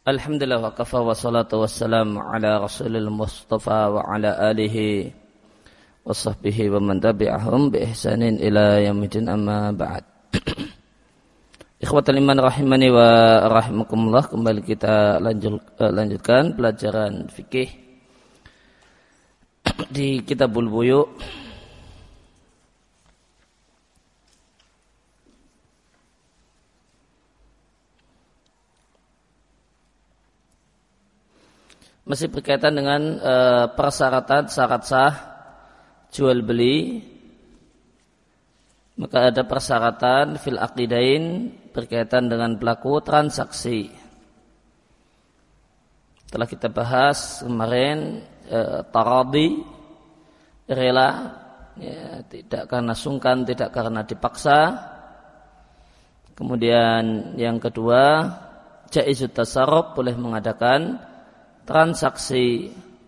Alhamdulillah wa kafa wa salatu wassalamu ala rasulil mustafa wa ala alihi wa sahbihi wa man tabi'ahum bi ihsanin ila yaumil amma ba'd. Ikhwatal iman rahimani wa rahimakumullah, kembali kita lanjutkan pelajaran fikih di Kitabul Buyu'. Masih berkaitan dengan persyaratan syarat sah jual beli. Maka ada persyaratan fil aqidain berkaitan dengan pelaku transaksi. Telah kita bahas kemarin taradi, rela, ya, tidak karena sungkan, tidak karena dipaksa. Kemudian yang kedua, jaizut tasarruf, boleh mengadakan transaksi,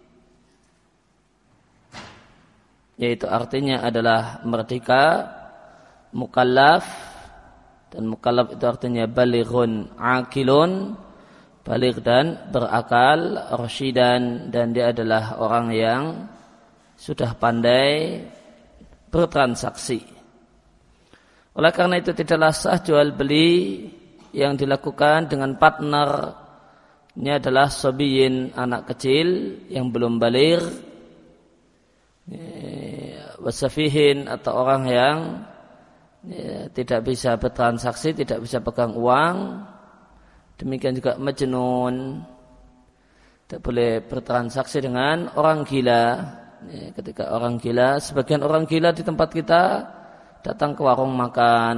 yaitu artinya adalah merdeka, mukallaf, dan mukallaf itu artinya balighun aqilun, baligh dan berakal, rasyidan, dan dia adalah orang yang sudah pandai bertransaksi. Oleh karena itu tidaklah sah jual beli yang dilakukan dengan partner. Ini adalah sobiyin, anak kecil yang belum baligh, wasafihin, atau orang yang tidak bisa bertransaksi, tidak bisa pegang uang. Demikian juga majnun, tidak boleh bertransaksi dengan orang gila. Ketika orang gila, sebagian orang gila di tempat kita datang ke warung makan,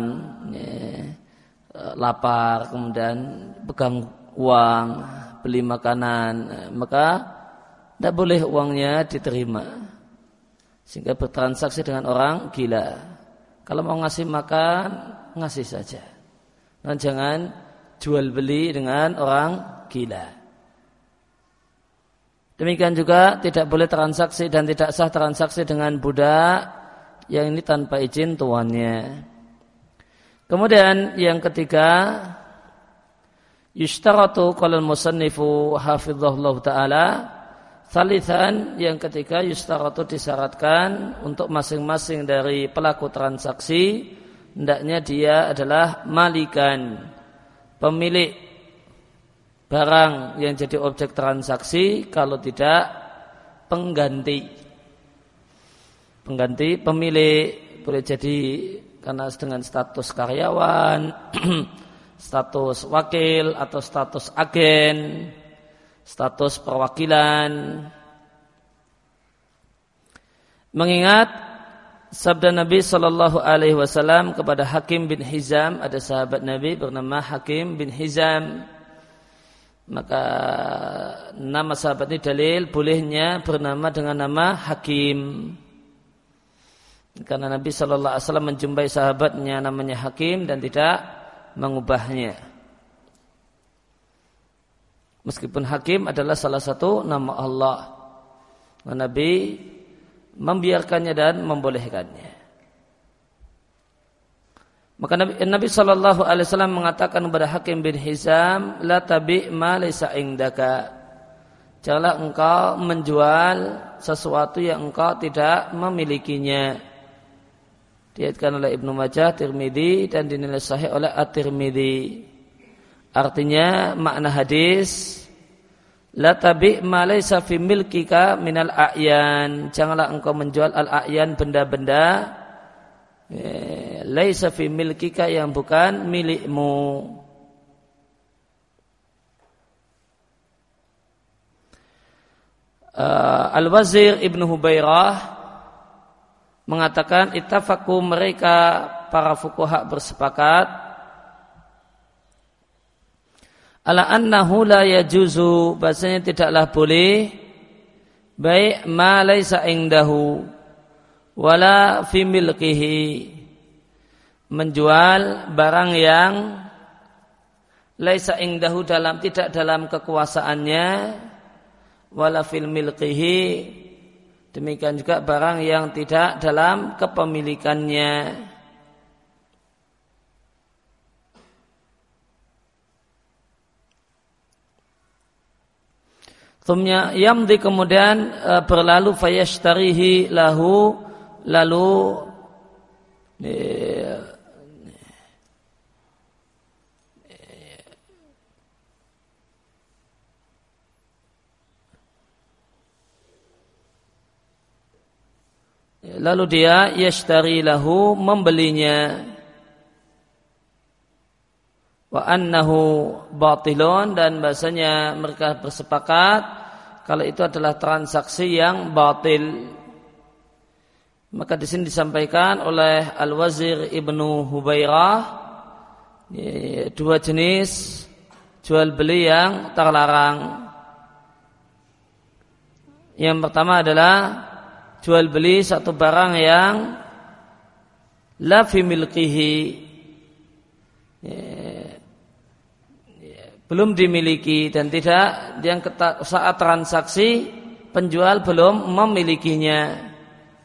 lapar, kemudian pegang uang, beli makanan, maka tidak boleh uangnya diterima, sehingga bertransaksi dengan orang gila. Kalau mau ngasih makan, ngasih saja, dan jangan jual beli dengan orang gila. Demikian juga tidak boleh transaksi dan tidak sah transaksi dengan budak yang ini tanpa izin tuannya. Kemudian yang ketiga, yushtaratu qala al-musannifu hafizahullah ta'ala thalithan, yang ketiga yushtaratu disyaratkan untuk masing-masing dari pelaku transaksi hendaknya dia adalah malikan, pemilik barang yang jadi objek transaksi, kalau tidak pengganti pemilik, boleh jadi karena dengan status karyawan, status wakil atau status agen, status perwakilan. Mengingat sabda Nabi Shallallahu Alaihi Wasallam kepada Hakim bin Hizam, ada sahabat Nabi bernama Hakim bin Hizam, maka nama sahabat ini dalil bolehnya bernama dengan nama Hakim, karena Nabi Shallallahu Alaihi Wasallam menjumpai sahabatnya namanya Hakim dan tidak mengubahnya. Meskipun Hakim adalah salah satu nama Allah, Nabi membiarkannya dan membolehkannya. Maka Nabi Shallallahu Alaihi Wasallam mengatakan kepada Hakim bin Hizam, la tabi' ma laysa indaka, janganlah engkau menjual sesuatu yang engkau tidak memilikinya. Diriwayatkan oleh Ibnu Majah, Tirmidzi, dan dinilai sahih oleh At-Tirmidzi. Artinya makna hadis, la tabi' ma laysa fi milkika minal a'yan, janganlah engkau menjual al-a'yan, benda-benda laysa fi milkika, yang bukan milikmu. Al-Wazir Ibnu Hubairah mengatakan, ittafaqu, mereka para fuqaha bersepakat, ala annahu la yajuzu, bahasanya tidaklah boleh baik ma laisa indahu wala fi milkihi, menjual barang yang laisa indahu, tidak dalam kekuasaannya, wala fil milkihi, demikian juga barang yang tidak dalam kepemilikannya. Thumma yamdi kemudian berlalu fayashtarihi lahu lalu dia yashtari lahu membelinya wa annahu batilun dan bahasanya mereka bersepakat kalau itu adalah transaksi yang batil. Maka di sini disampaikan oleh Al-Wazir Ibnu Hubairah dua jenis jual beli yang terlarang. Yang pertama adalah jual beli satu barang yang la fi milkihi, belum dimiliki dan tidak yang saat transaksi penjual belum memilikinya.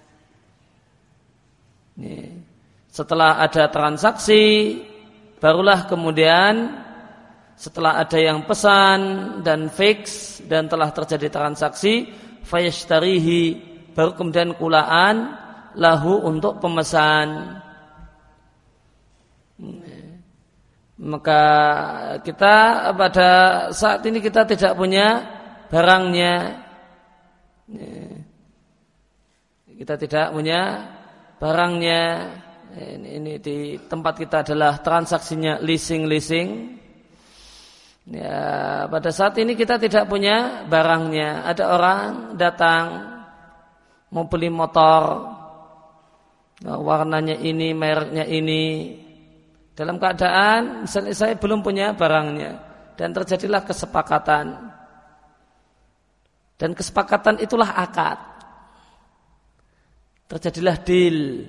Setelah ada transaksi barulah kemudian setelah ada yang pesan dan fix dan telah terjadi transaksi fayashtarihi, baru kemudian kulaan lahu untuk pemesan. Maka kita pada saat ini kita tidak punya barangnya. Kita tidak punya barangnya. Ini di tempat kita adalah transaksinya leasing. Ya, pada saat ini kita tidak punya barangnya. Ada orang datang mau beli motor, warnanya ini, mereknya ini. Dalam keadaan misalnya saya belum punya barangnya dan terjadilah kesepakatan. Dan kesepakatan itulah akad. Terjadilah deal.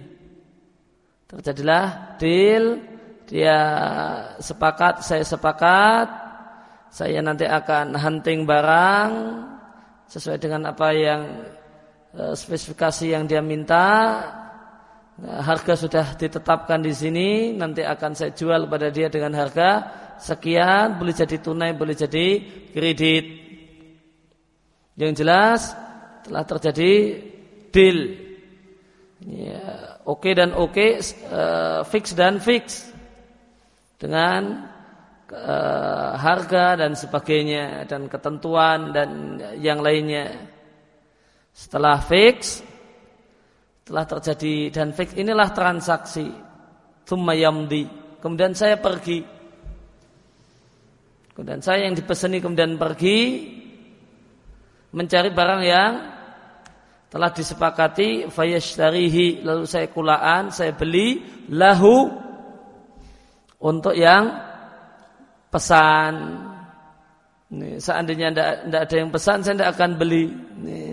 Dia sepakat, saya sepakat. Saya nanti akan hunting barang sesuai dengan apa yang spesifikasi yang dia minta. Harga sudah ditetapkan di sini, nanti akan saya jual pada dia dengan harga sekian, boleh jadi tunai, boleh jadi kredit. Yang jelas telah terjadi deal. Ya, oke dan oke, fix dan fix dengan harga dan sebagainya dan ketentuan dan yang lainnya. Setelah fix, telah terjadi dan fix, inilah transaksi. Tsumma yamdi, kemudian saya pergi. Kemudian saya yang dipeseni kemudian pergi mencari barang yang telah disepakati, fayashtarihi, lalu saya kulaan, saya beli lahu untuk yang pesan. Nih, seandainya tidak ada yang pesan, saya tidak akan beli. Nih.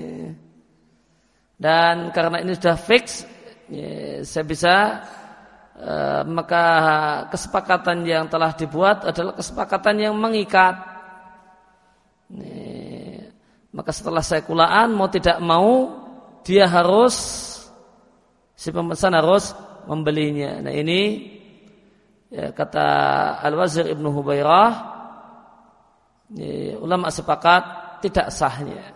Dan karena ini sudah fix, ya, saya bisa maka kesepakatan yang telah dibuat adalah kesepakatan yang mengikat. Nih, maka setelah saya kulaan mau tidak mau dia harus, si pemesan harus membelinya. Nah ini ya, kata Al-Wazir Ibnu Hubairah, ya, ulama sepakat tidak sahnya.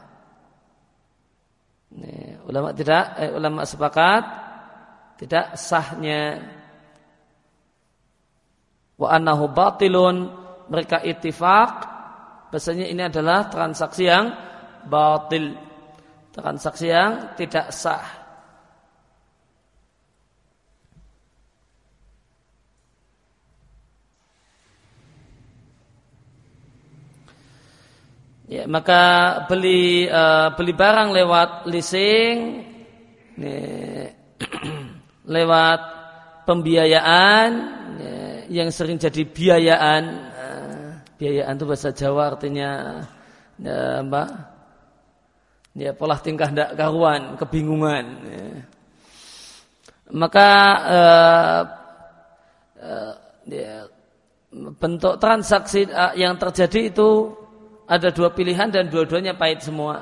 Ulama sepakat tidak sahnya. Wa annahu batilun, mereka ittifaq bahasanya ini adalah transaksi yang batil, transaksi yang tidak sah. Ya, maka beli barang lewat leasing, lewat pembiayaan, yang sering jadi biayaan. Biayaan itu bahasa Jawa artinya pola tingkah ndak karuan, kebingungan. Maka bentuk transaksi yang terjadi itu ada dua pilihan dan dua-duanya pahit semua.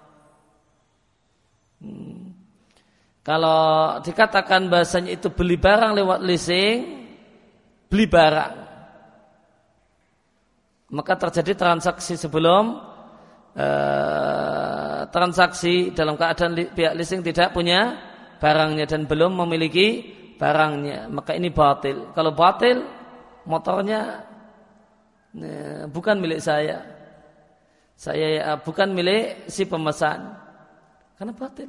Kalau dikatakan bahasanya itu beli barang lewat leasing, beli barang, maka terjadi transaksi sebelum transaksi dalam keadaan pihak leasing tidak punya barangnya dan belum memiliki barangnya, maka ini batil. Kalau batil, motornya bukan milik saya bukan milik si pemesan, karena batil.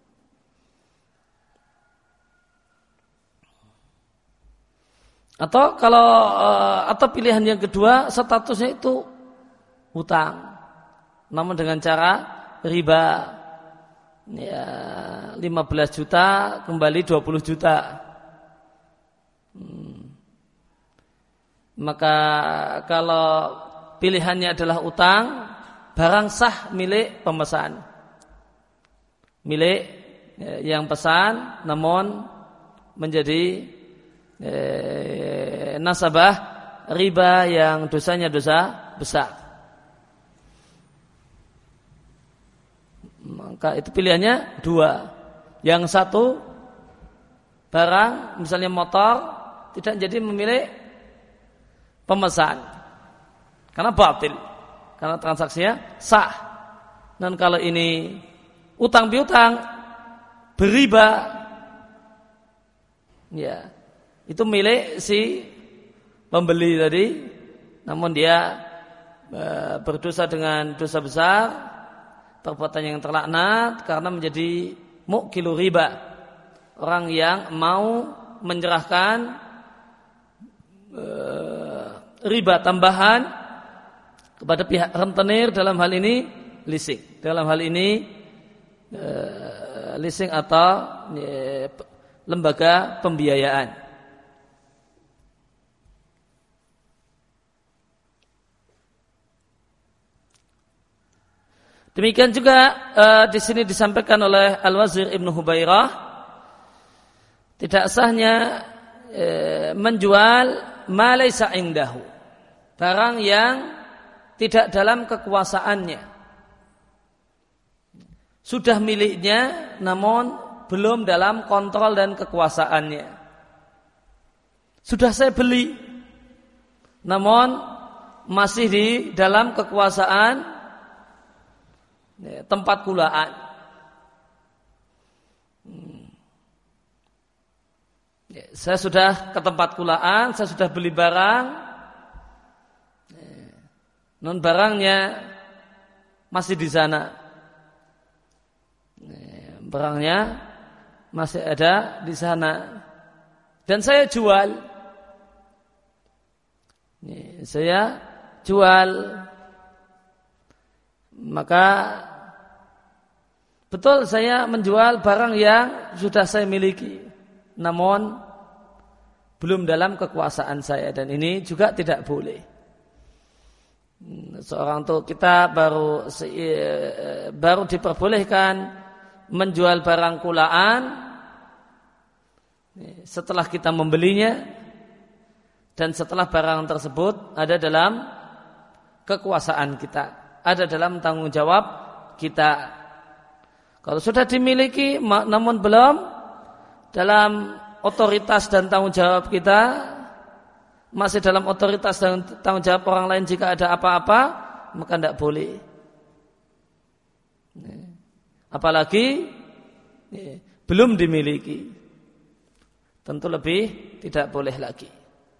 Atau pilihan yang kedua, statusnya itu hutang, namun dengan cara riba. Ya, 15 juta kembali 20 juta. Maka kalau pilihannya adalah utang, barang sah milik pemesan, milik yang pesan, namun menjadi nasabah riba yang dosanya dosa besar. Maka itu pilihannya dua. Yang satu, barang misalnya motor tidak jadi memilih pemesan karena batil, karena transaksinya sah. Dan kalau ini utang piutang beriba, ya itu milik si pembeli tadi, namun dia berdosa dengan dosa besar, perbuatan yang terlaknat karena menjadi mukilu riba, orang yang mau menyerahkan riba tambahan kepada pihak rentenir, dalam hal ini leasing, dalam hal ini leasing atau lembaga pembiayaan. Demikian juga di sini disampaikan oleh Al-Wazir Ibnu Hubairah, tidak sahnya menjual ma laisa indahu, barang yang tidak dalam kekuasaannya, sudah miliknya namun belum dalam kontrol dan kekuasaannya. Sudah saya beli namun masih di dalam kekuasaan tempat kulaan. Saya sudah ke tempat kulaan, saya sudah beli barang, non barangnya masih di sana, barangnya masih ada di sana, dan saya jual. Saya jual, maka betul saya menjual barang yang sudah saya miliki, namun belum dalam kekuasaan saya, dan ini juga tidak boleh. Seorang tuh kita baru diperbolehkan menjual barang kulaan setelah kita membelinya dan setelah barang tersebut ada dalam kekuasaan kita, ada dalam tanggung jawab kita. Kalau sudah dimiliki namun belum dalam otoritas dan tanggung jawab kita, masih dalam otoritas dan tanggung jawab orang lain, jika ada apa-apa maka tidak boleh. Apalagi belum dimiliki, tentu lebih tidak boleh lagi.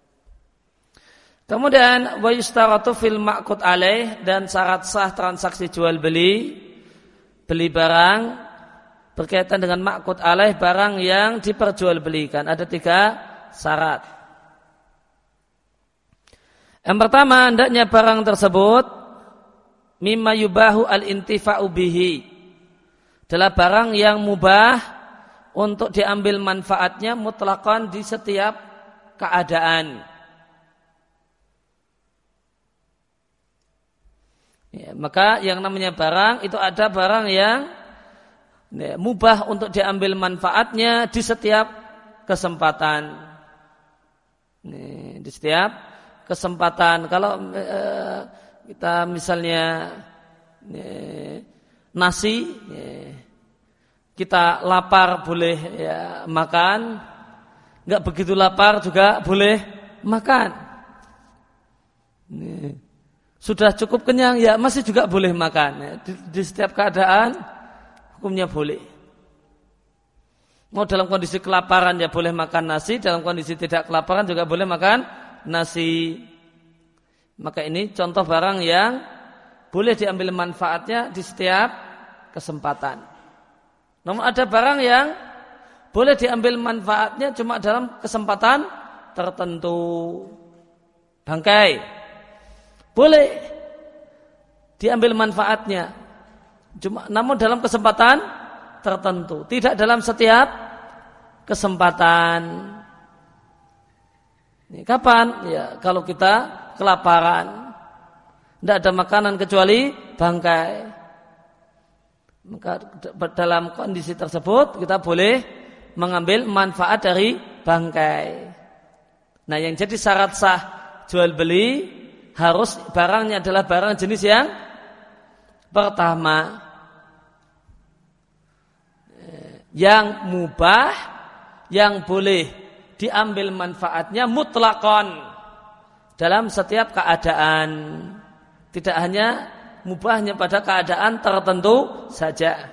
Kemudian wa yustaratu fil ma'qud alaih, dan syarat sah transaksi jual beli barang berkaitan dengan ma'qud alaih, barang yang diperjualbelikan. Ada 3 syarat. Yang pertama, hendaknya barang tersebut mimma yubahu al-intifa'u bihi, adalah barang yang mubah untuk diambil manfaatnya mutlaqan di setiap keadaan. Ya, maka yang namanya barang itu ada barang yang mubah untuk diambil manfaatnya di setiap kesempatan. Di setiap kesempatan. Kalau kita misalnya nasi, kita lapar boleh makan, nggak begitu lapar juga boleh makan. sudah cukup kenyang, ya masih juga boleh makan. Ya, di setiap keadaan hukumnya boleh. Mau dalam kondisi kelaparan ya boleh makan nasi, dalam kondisi tidak kelaparan juga boleh makan nasi. Maka ini contoh barang yang boleh diambil manfaatnya di setiap kesempatan. Namun ada barang yang boleh diambil manfaatnya cuma dalam kesempatan tertentu. Bangkai boleh diambil manfaatnya, namun dalam kesempatan tertentu, tidak dalam setiap kesempatan. Ini kapan? Ya, kalau kita kelaparan, tidak ada makanan kecuali bangkai. Maka dalam kondisi tersebut kita boleh mengambil manfaat dari bangkai. Nah, yang jadi syarat sah jual beli harus barangnya adalah barang jenis yang pertama, yang mubah, yang boleh diambil manfaatnya mutlakon dalam setiap keadaan, tidak hanya mubahnya pada keadaan tertentu saja.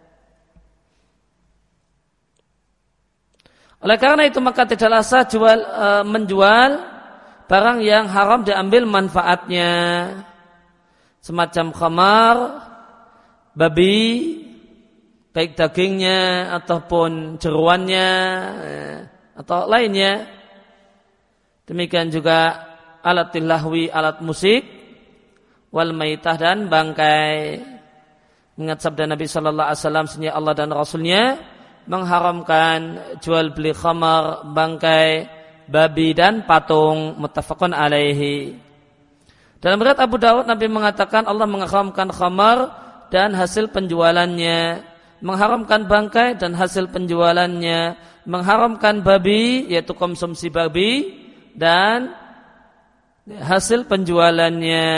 Oleh karena itu maka tidaklah sah menjual barang yang haram diambil manfaatnya, semacam khamar, babi, baik dagingnya ataupun jeruannya atau lainnya. Demikian juga alat lahwi, alat musik, wal maitah dan bangkai. Ingat sabda Nabi sallallahu alaihi wasallam, sesungguhnya Allah dan Rasulnya mengharamkan jual beli khamar, bangkai, babi dan patung, muttafaqun alaihi. Dalam riwayat Abu Dawud Nabi mengatakan Allah mengharamkan khamar dan hasil penjualannya, mengharamkan bangkai dan hasil penjualannya, mengharamkan babi yaitu konsumsi babi dan hasil penjualannya.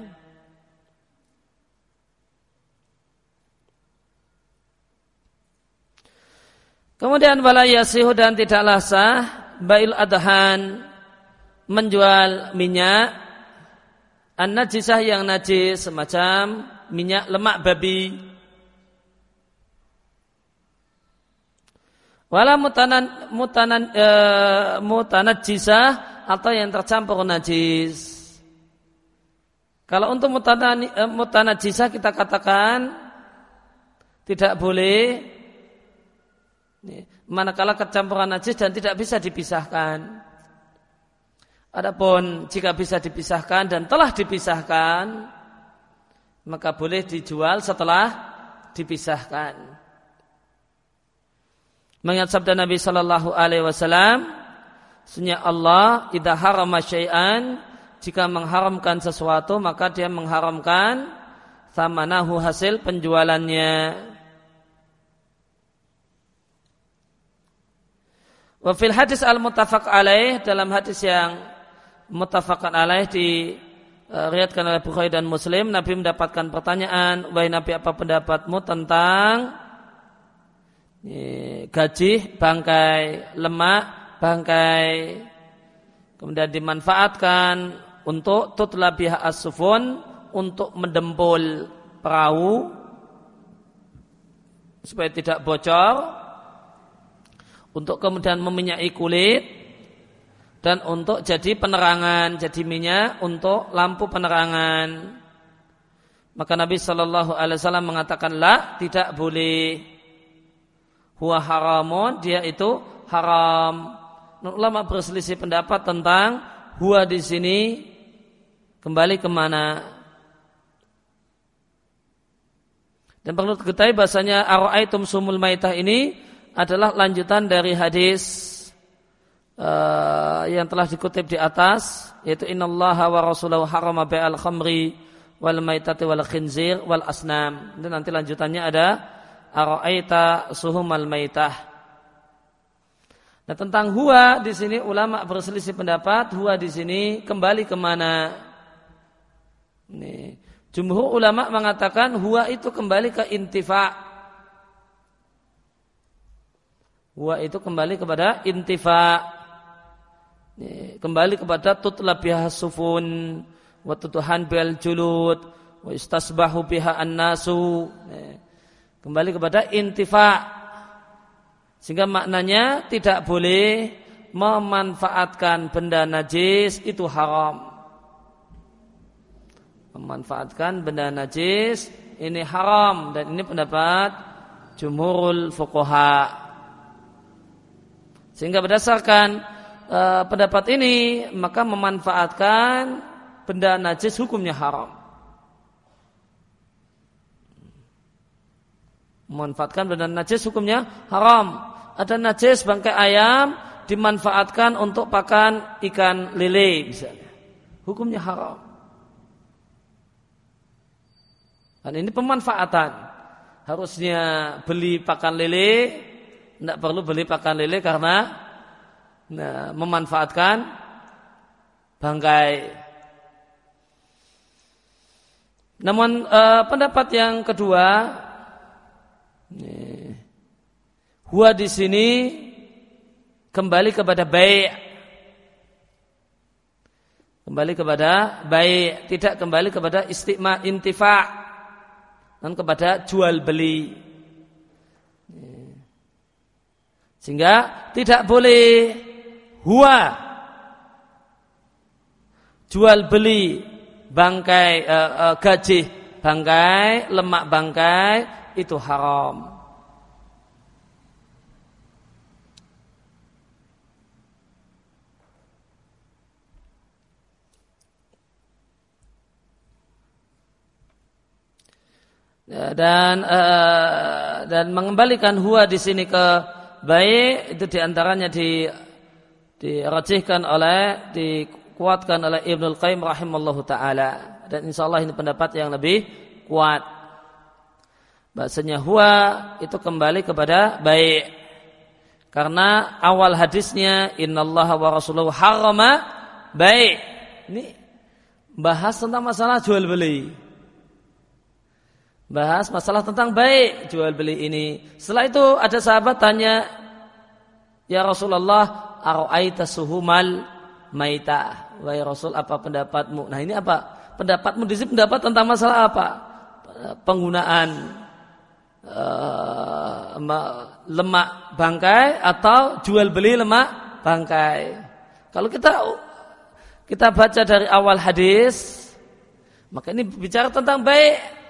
Kemudian wala yasihu dan tidaklah sah bai'ul adhan, menjual minyak an-najisah yang najis, semacam minyak lemak babi. Wala mutanajjisah atau yang tercampur najis. Kalau untuk mutanajjisah kita katakan tidak boleh manakala kecampuran najis dan tidak bisa dipisahkan. Adapun jika bisa dipisahkan dan telah dipisahkan, maka boleh dijual setelah dipisahkan. Mengingat sabda Nabi sallallahu alaihi wasallam, sesungguhnya Allah idza harama syai'an, jika mengharamkan sesuatu maka dia mengharamkan thamanahu, hasil penjualannya. Wa fil hadis al-muttafaq alaih, dalam hadis yang muttafaqan alaih diriwayatkan oleh Bukhari dan Muslim, Nabi mendapatkan pertanyaan, wahai Nabi, apa pendapatmu tentang gaji bangkai, lemak bangkai, kemudian dimanfaatkan untuk tutlabiha as-sufun, untuk mendempul perahu supaya tidak bocor, untuk kemudian meminyaki kulit, dan untuk jadi penerangan, jadi minyak untuk lampu penerangan. Maka Nabi sallallahu alaihi wasallam mengatakan, la, tidak boleh. Huwa haramun, dia itu haram. Ulama berselisih pendapat tentang huwa di sini kembali kemana. Dan perlu diketahui bahasanya ara'aitum sumul maitah ini adalah lanjutan dari hadis yang telah dikutip di atas, yaitu innallaha wa rasulahu harama bai'al khamri wal maitati wal khinzir wal asnam. Dan nanti lanjutannya ada ara'aita suhumal maitah. Nah, tentang huwa di sini ulama berselisih pendapat, huwa di sini kembali kemana? Ini jumhur ulama mengatakan huwa itu kembali ke intifa'. Huwa itu kembali kepada intifa', kembali kepada tutlabihas sufun, wa tutuhan bil julud wa istasbahu biha an-nasu. Kembali kepada intifa. Sehingga maknanya tidak boleh memanfaatkan benda najis itu haram. Memanfaatkan benda najis ini haram, dan ini pendapat jumhurul fuqaha. Sehingga berdasarkan pendapat ini maka memanfaatkan benda najis hukumnya haram. Memanfaatkan benda najis hukumnya haram. Ada najis bangkai ayam dimanfaatkan untuk pakan ikan lele misalnya. Hukumnya haram. Dan ini pemanfaatan. Harusnya beli pakan lele, tidak perlu beli pakan lele karena memanfaatkan bangkai. Namun pendapat yang kedua, huwa di sini kembali kepada baik. Kembali kepada baik, tidak kembali kepada istiqma intifa' dan kepada jual beli. Sehingga tidak boleh huwa jual beli bangkai gajih bangkai, lemak bangkai itu haram. Dan mengembalikan huwa di sini ke baik itu diantaranya dirajihkan oleh, dikuatkan oleh Ibnul Qayyim rahimallahu taala, dan insyaallah ini pendapat yang lebih kuat. Bahasanya huwa itu kembali kepada baik, karena awal hadisnya innallaha wa rasuluhu harrama baik. Ini bahas tentang masalah jual beli. Bahas masalah tentang baik jual beli ini. Setelah itu ada sahabat tanya, ya Rasulullah, ara'aita suhumal maitah. Wahai Rasul, apa pendapatmu? Nah ini apa? Pendapatmu di sini pendapat tentang masalah apa? Penggunaan lemak bangkai atau jual beli lemak bangkai. Kalau kita baca dari awal hadis, maka ini bicara tentang baik.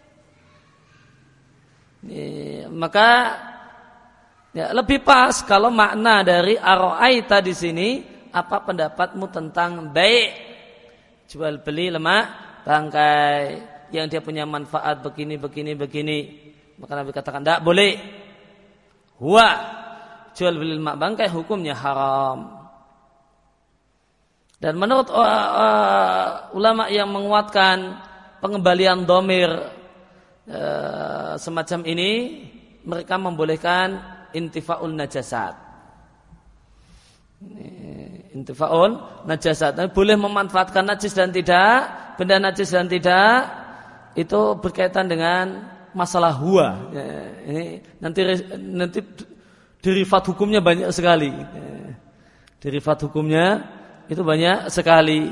Maka ya, lebih pas kalau makna dari ara'aita di sini, apa pendapatmu tentang baik jual beli lemak bangkai yang dia punya manfaat begini. Maka Nabi katakan tidak boleh. Huwa jual beli lemak bangkai hukumnya haram. Dan menurut ulama yang menguatkan pengembalian dhamir semacam ini, mereka membolehkan intifa'ul najasat. Intifa'ul najasat, boleh memanfaatkan najis dan tidak, benda najis dan tidak, itu berkaitan dengan masalah huwa. Ini nanti derivat hukumnya banyak sekali. Derivat hukumnya itu banyak sekali.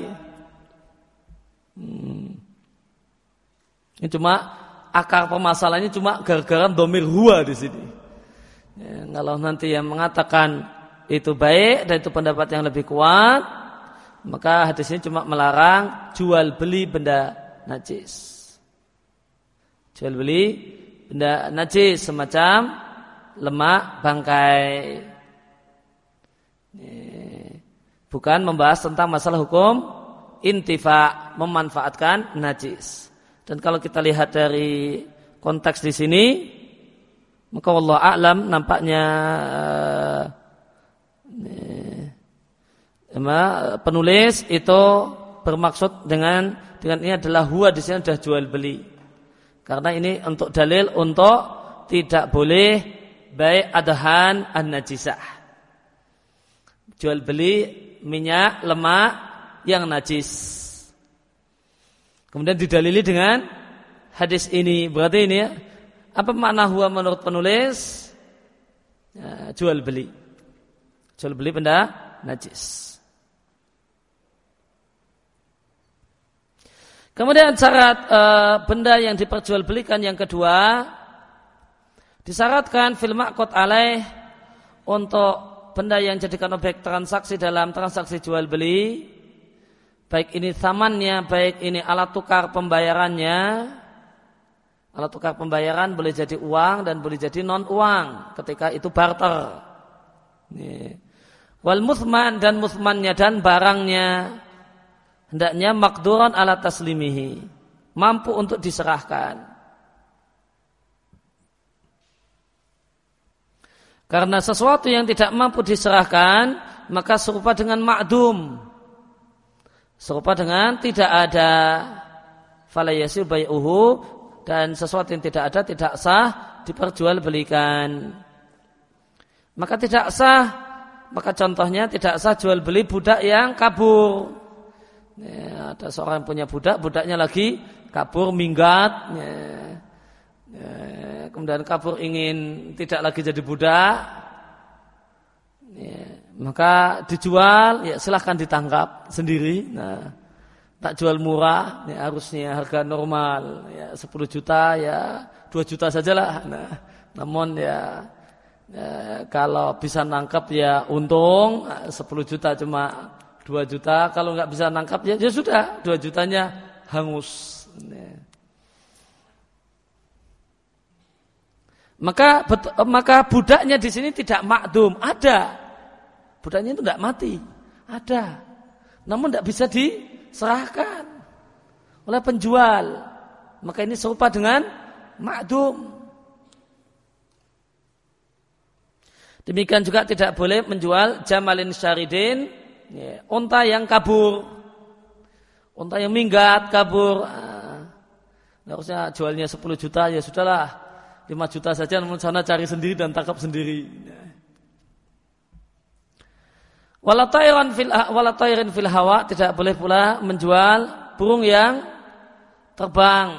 Ini cuma akar permasalahannya cuma gara-gara dhamir huwa di sini. Ya, kalau nanti yang mengatakan itu baik dan itu pendapat yang lebih kuat, maka hadis ini cuma melarang jual beli benda najis. Jual beli benda najis semacam lemak bangkai. Bukan membahas tentang masalah hukum intifa, memanfaatkan najis. Dan kalau kita lihat dari konteks di sini, maka wallahu a'lam nampaknya penulis itu bermaksud dengan ini adalah huwa di sini adalah jual beli. Karena ini untuk dalil untuk tidak boleh baik adhan an-najisah. Jual beli minyak lemak yang najis. Kemudian didalili dengan hadis ini. Berarti ini ya, apa makna huwa menurut penulis? Ya, jual beli. Jual beli benda najis. Kemudian syarat benda yang diperjualbelikan yang kedua, disyaratkan fil ma'qud alaih, untuk benda yang jadikan objek transaksi dalam transaksi jual beli, baik ini thamannya, baik ini alat tukar pembayarannya. Alat tukar pembayaran boleh jadi uang dan boleh jadi non uang ketika itu barter. Wal muthman, dan muthmannya dan barangnya hendaknya maqduran ala taslimihi, mampu untuk diserahkan. Karena sesuatu yang tidak mampu diserahkan maka serupa dengan ma'dum, serupa dengan tidak ada. Fala yasir bai'uhu, dan sesuatu yang tidak ada tidak sah diperjualbelikan. Maka tidak sah, maka contohnya tidak sah jual beli budak yang kabur. Ya, ada seorang yang punya budak, budaknya lagi kabur minggat. Kemudian kabur ingin tidak lagi jadi budak. Ya, maka dijual, ya silahkan ditangkap sendiri. Nah, tak jual murah, ya harusnya harga normal, ya 10 juta, ya 2 juta sajalah. Nah, namun ya kalau bisa nangkap ya untung, 10 juta cuma 2 juta, kalau nggak bisa nangkap ya sudah, 2 jutanya hangus. Ya. Maka budaknya di sini tidak makdum, ada. Budaknya itu tidak mati, ada. Namun tidak bisa diserahkan oleh penjual. Maka ini serupa dengan makdum. Demikian juga tidak boleh menjual jamalin syaridin, ya, unta yang kabur, unta yang minggat kabur. Harusnya jualnya 10 juta, ya sudahlah 5 juta saja, namun sana cari sendiri dan tangkap sendiri. Wala tayrin fil hawa, tidak boleh pula menjual burung yang terbang.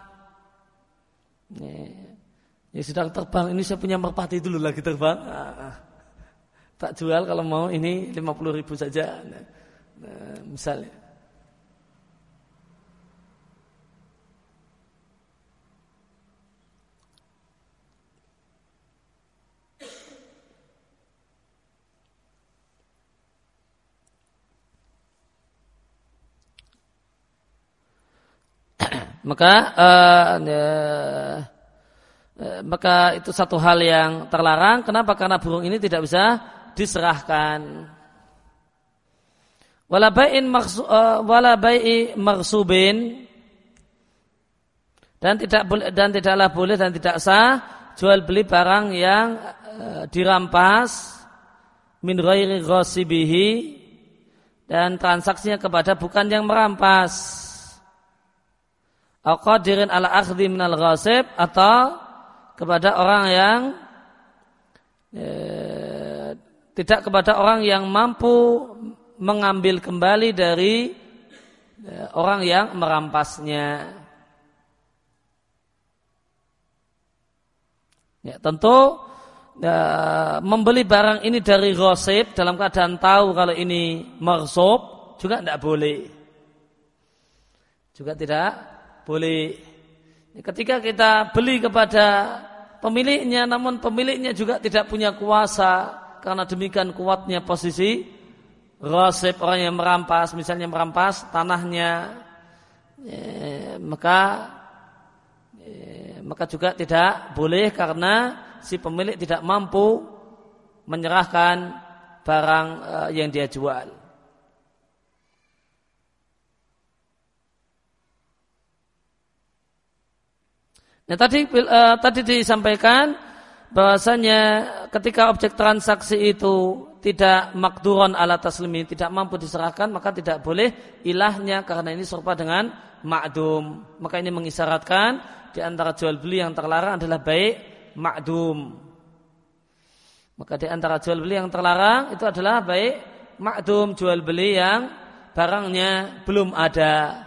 Ya sedang terbang, ini saya punya merpati dulu lagi terbang. Tak jual kalau mau, ini 50.000 saja. Misalnya. Maka itu satu hal yang terlarang. Kenapa? Karena burung ini tidak bisa diserahkan. Wala bai'i maghsubin, dan tidaklah boleh dan tidak sah jual beli barang yang dirampas min ghairi ghasibihi, dan transaksinya kepada bukan yang merampas. Au qadirin ala akhdhi minal ghasib, atau kepada orang yang tidak kepada orang yang mampu mengambil kembali dari orang yang merampasnya. Ya, tentu membeli barang ini dari ghasib dalam keadaan tahu kalau ini maghsub juga tidak boleh. Juga tidak boleh. Ketika kita beli kepada pemiliknya, namun pemiliknya juga tidak punya kuasa, karena demikian kuatnya posisi ghasib, orang yang merampas, misalnya merampas tanahnya, maka juga tidak boleh, karena si pemilik tidak mampu menyerahkan barang yang dia jual. Nah, tadi disampaikan bahwasanya ketika objek transaksi itu tidak makduron ala taslimi, tidak mampu diserahkan, maka tidak boleh ilahnya, karena ini serupa dengan ma'dum. Maka ini mengisyaratkan di antara jual beli yang terlarang adalah baik ma'dum. Maka di antara jual beli yang terlarang itu adalah baik ma'dum, jual beli yang barangnya belum ada.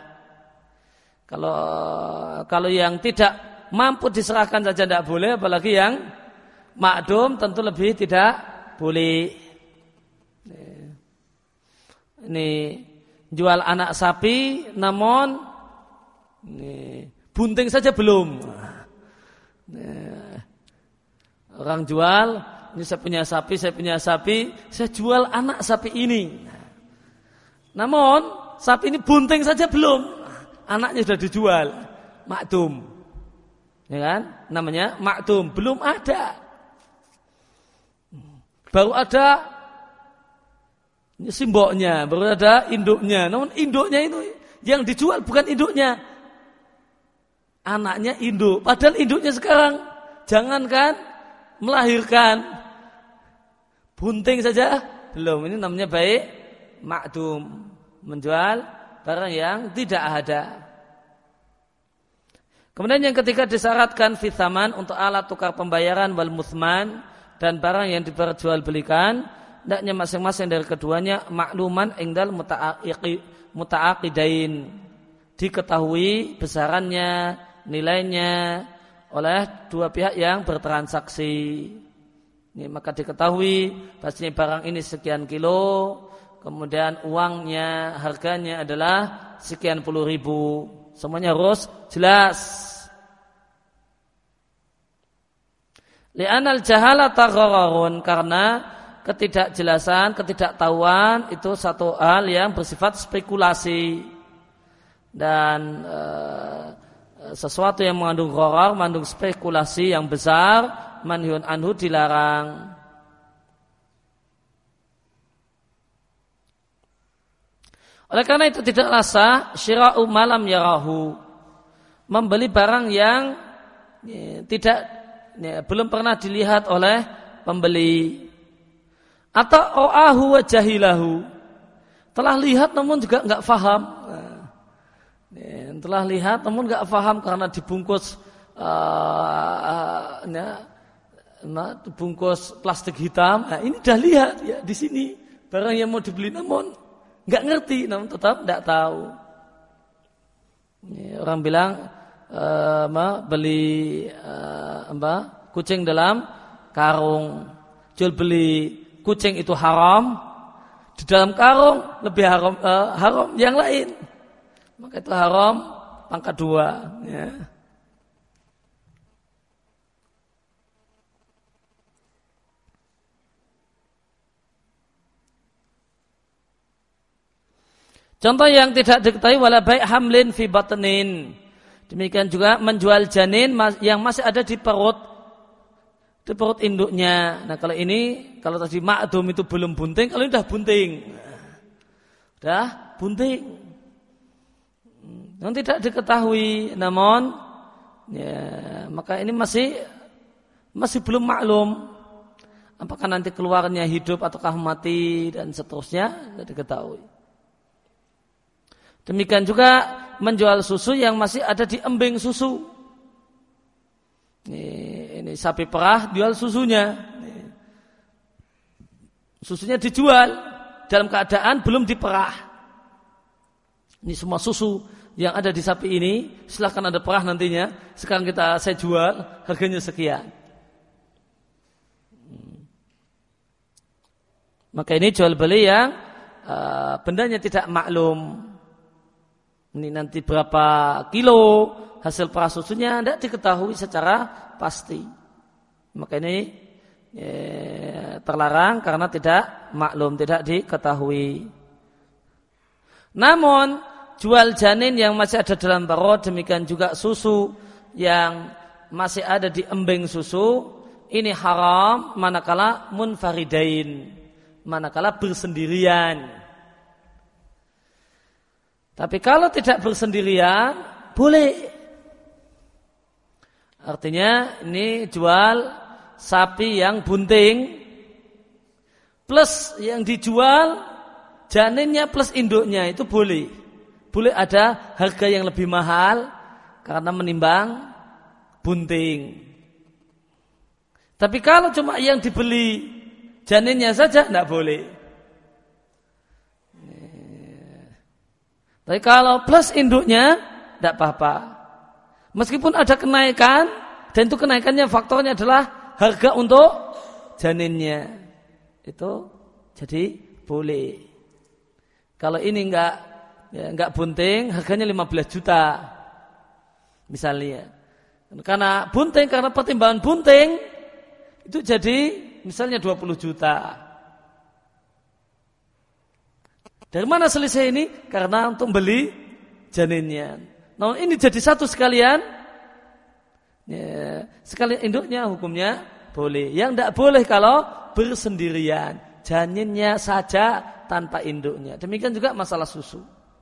Kalau yang tidak mampu diserahkan saja tidak boleh, apalagi yang ma'dum tentu lebih tidak boleh. Ini jual anak sapi, namun Bunting saja belum. Orang jual, ini saya punya sapi, saya jual anak sapi ini. Namun sapi ini bunting saja belum, anaknya sudah dijual, makdum, ya kan? Namanya makdum, belum ada, baru ada simboknya, baru ada induknya. Namun induknya itu yang dijual bukan induknya, anaknya induk. Padahal induknya sekarang jangankan melahirkan, bunting saja belum. Ini namanya baik makdum, menjual barang yang tidak ada. Kemudian yang ketiga disyaratkan fi tsaman untuk alat tukar pembayaran wal muthman dan barang yang diperjualbelikan, hendaknya masing-masing dari keduanya makluman indal muta'aqidain, diketahui besarannya, nilainya oleh dua pihak yang bertransaksi. Ini maka diketahui pastinya barang ini sekian kilo, kemudian uangnya, harganya adalah sekian puluh ribu. Semuanya harus jelas. Li'anal jahalata ghararun, karena ketidakjelasan, ketidaktahuan itu satu hal yang bersifat spekulasi. Dan sesuatu yang mengandung gharar, mengandung spekulasi yang besar, manhiyun anhu, dilarang. Oleh karena itu tidaklah sah syira'u malam yarahu, membeli barang yang belum pernah dilihat oleh pembeli, atau ra'ahu wa jahilahu, telah lihat namun juga enggak faham. Telah lihat namun enggak faham karena dibungkus bungkus plastik hitam. Nah, ini dah lihat ya di sini barang yang mau dibeli namun enggak ngerti, namun tetap enggak tahu. Orang bilang beli kucing dalam karung, jual beli kucing itu haram, di dalam karung lebih haram yang lain. Maka itu haram pangkat 2. Ya. Contoh yang tidak diketahui, wala bai' hamlin fi batnin. Demikian juga menjual janin yang masih ada di perut induknya. Nah kalau tadi ma'dum itu belum bunting, kalau ini sudah bunting. Sudah bunting. Yang tidak diketahui, namun maka ini masih belum maklum apakah nanti keluarnya hidup ataukah mati dan seterusnya, tidak diketahui. Demikian juga menjual susu yang masih ada di embing susu. Ini sapi perah jual susunya. Susunya dijual dalam keadaan belum diperah. Ini semua susu yang ada di sapi ini, silahkan ada perah nantinya. Sekarang saya jual, harganya sekian. Maka ini jual beli yang bendanya tidak maklum. Ini nanti berapa kilo hasil perah susunya tidak diketahui secara pasti. Maka ini terlarang karena tidak maklum, tidak diketahui. Namun jual janin yang masih ada dalam perut, demikian juga susu yang masih ada di embing susu, ini haram manakala munfaridain, manakala bersendirian. Tapi kalau tidak bersendirian, boleh. Artinya ini jual sapi yang bunting plus yang dijual janinnya plus induknya, itu boleh. Boleh ada harga yang lebih mahal karena menimbang bunting. Tapi kalau cuma yang dibeli janinnya saja, tidak boleh. Tapi kalau plus induknya, tidak apa-apa. Meskipun ada kenaikan, dan itu kenaikannya faktornya adalah harga untuk janinnya. Itu jadi boleh. Kalau ini enggak bunting, harganya 15 juta. misalnya. Karena pertimbangan bunting itu jadi misalnya 20 juta. Dari mana selisih ini? Karena untuk beli janinnya. Nah, ini jadi satu sekalian. Ya, sekalian induknya hukumnya boleh. Yang tidak boleh kalau bersendirian. Janinnya saja tanpa induknya. Demikian juga masalah susu.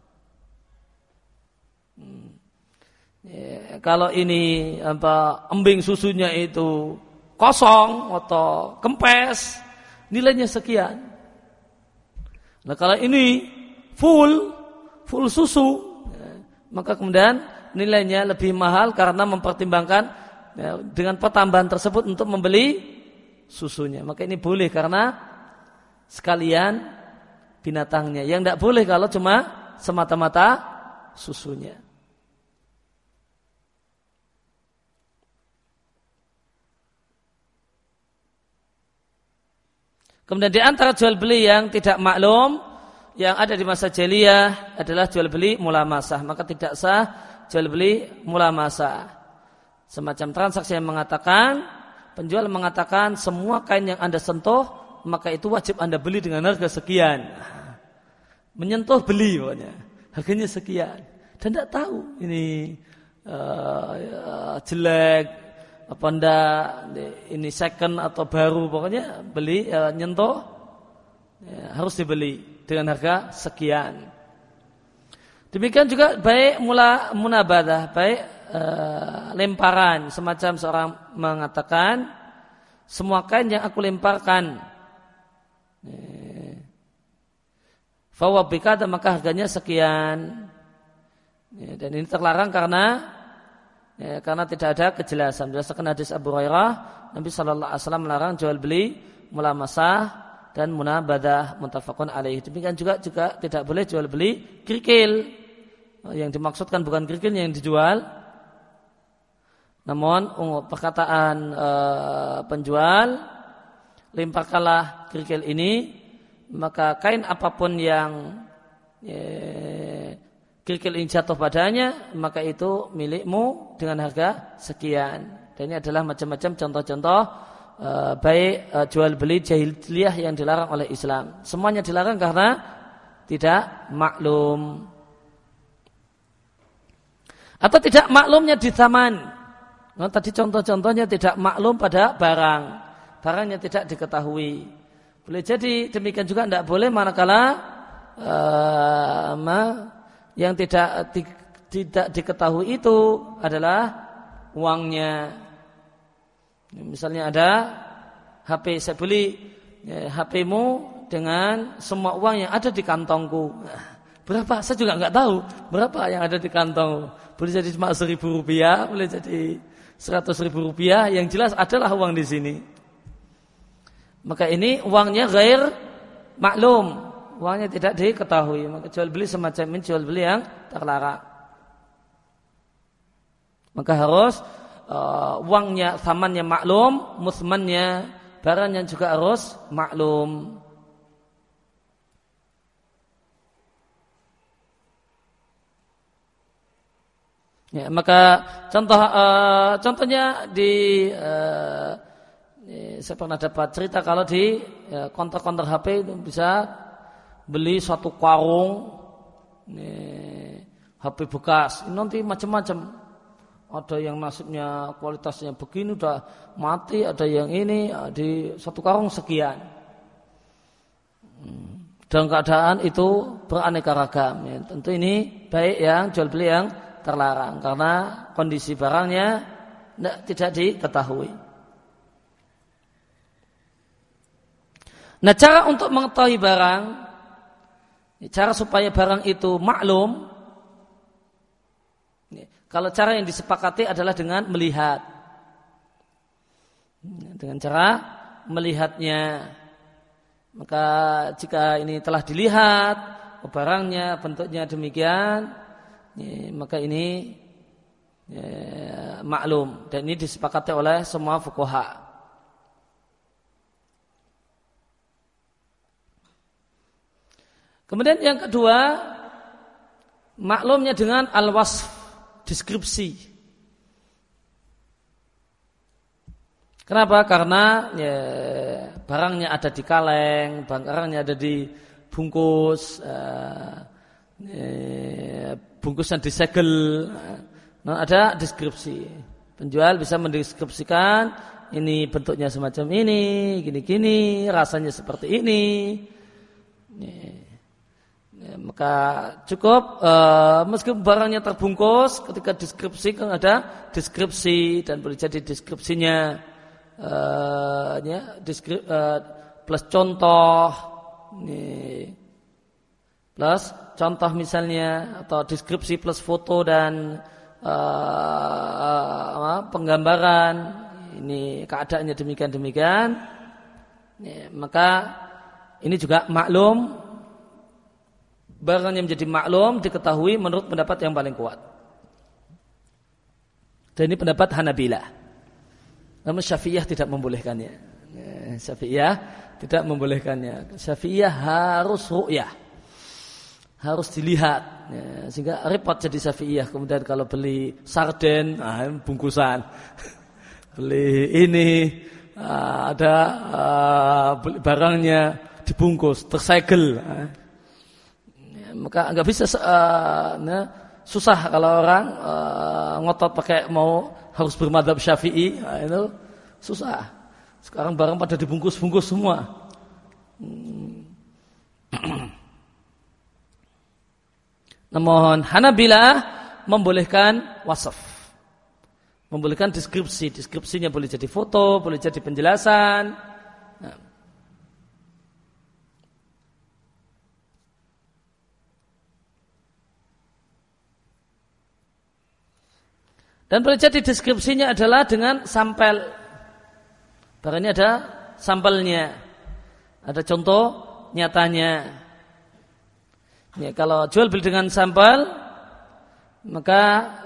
Ya, kalau ini embing susunya itu kosong atau kempes, nilainya sekian. Nah kalau ini full susu, ya, maka kemudian nilainya lebih mahal karena mempertimbangkan ya, dengan pertambahan tersebut untuk membeli susunya. Maka ini boleh karena sekalian binatangnya. Yang tidak boleh kalau cuma semata-mata susunya. Kemudian di antara jual beli yang tidak maklum yang ada di masa jahiliyah adalah jual beli mulamasah. Maka tidak sah jual beli mulamasah. Semacam transaksi yang mengatakan, penjual mengatakan semua kain yang Anda sentuh, maka itu wajib Anda beli dengan harga sekian. Menyentuh beli pokoknya. Harganya sekian. Dan tidak tahu ini jelek apa ndak, ini second atau baru, pokoknya beli nyentuh ya, harus dibeli dengan harga sekian. Demikian juga baik munabadah, baik lemparan, semacam seorang mengatakan semua kain yang aku lemparkan fawa bikada maka harganya sekian ya, dan ini terlarang karena tidak ada kejelasan. Berdasarkan hadis Abu Hurairah, Nabi sallallahu alaihi wasallam melarang jual beli mulamasah dan munabadah, muttafaqun alaihi. Demikian juga tidak boleh jual beli kerikil. Yang dimaksudkan bukan kerikilnya yang dijual, namun perkataan penjual, lemparkanlah kerikil ini, maka kain apapun yang kerikil ini jatuh padanya, maka itu milikmu dengan harga sekian. Dan ini adalah macam-macam contoh-contoh baik jual beli jahiliyah yang dilarang oleh Islam. Semuanya dilarang karena tidak maklum. Atau tidak maklumnya di zaman. Nah, tadi contoh-contohnya tidak maklum pada barangnya tidak diketahui. Boleh jadi demikian juga tidak boleh manakala yang tidak diketahui itu adalah uangnya. Misalnya ada HP, saya beli HP-mu dengan semua uang yang ada di kantongku. Berapa? Saya juga nggak tahu berapa yang ada di kantong. Boleh jadi cuma Rp1.000, boleh jadi Rp100.000. Yang jelas adalah uang di sini. Maka ini uangnya ghair maklum. Uangnya tidak diketahui, maka jual beli semacam ini jual beli yang terlarang. Maka harus uangnya, thamannya maklum, musmannya, barangnya juga harus maklum. Ya, maka contohnya saya pernah dapat cerita kalau di konter-konter HP itu bisa beli satu karung HP bekas. Ini nanti macam-macam. Ada yang nasibnya kualitasnya begini udah mati, ada yang ini di satu karung sekian. Dalam keadaan itu beraneka ragam. Ya, tentu ini baik yang jual beli yang terlarang karena kondisi barangnya tidak diketahui. Nah, cara untuk mengetahui barang, cara supaya barang itu maklum, kalau cara yang disepakati adalah dengan melihat, dengan cara melihatnya. Maka jika ini telah dilihat barangnya bentuknya demikian, maka ini maklum dan ini disepakati oleh semua fuqaha. Kemudian yang kedua, maklumnya dengan al-wasf, deskripsi. Kenapa? Karena ya, barangnya ada di kaleng, barangnya ada di bungkus, bungkusnya disegel, nah, ada deskripsi. Penjual bisa mendeskripsikan ini bentuknya semacam ini, gini-gini, rasanya seperti ini. Ya, maka cukup meskipun barangnya terbungkus, ketika deskripsi kan ada deskripsi dan boleh jadi deskripsinya plus contoh, plus contoh misalnya atau deskripsi plus foto dan penggambaran ini keadaannya demikian ya, maka ini juga maklum, barangnya menjadi maklum diketahui menurut pendapat yang paling kuat. Dan ini pendapat Hanabilah. Namun Syafi'iyah tidak membolehkannya. Syafi'iyah tidak membolehkannya. Syafi'iyah harus ru'yah, harus dilihat. Sehingga repot jadi Syafi'iyah. Kemudian kalau beli sarden, bungkusan. Beli ini ada barangnya dibungkus, tersegel. Maka nggak bisa susah kalau orang ngotot pakai mau harus bermadzhab Syafi'i, itu susah. Sekarang barang pada dibungkus-bungkus semua. Namun Hanabilah membolehkan wasaf, membolehkan deskripsi. Deskripsinya boleh jadi foto, boleh jadi penjelasan. Nah. Dan boleh jadi deskripsinya adalah dengan sampel. Barang ini ada sampelnya, ada contoh nyatanya. Ya, kalau jual beli dengan sampel, maka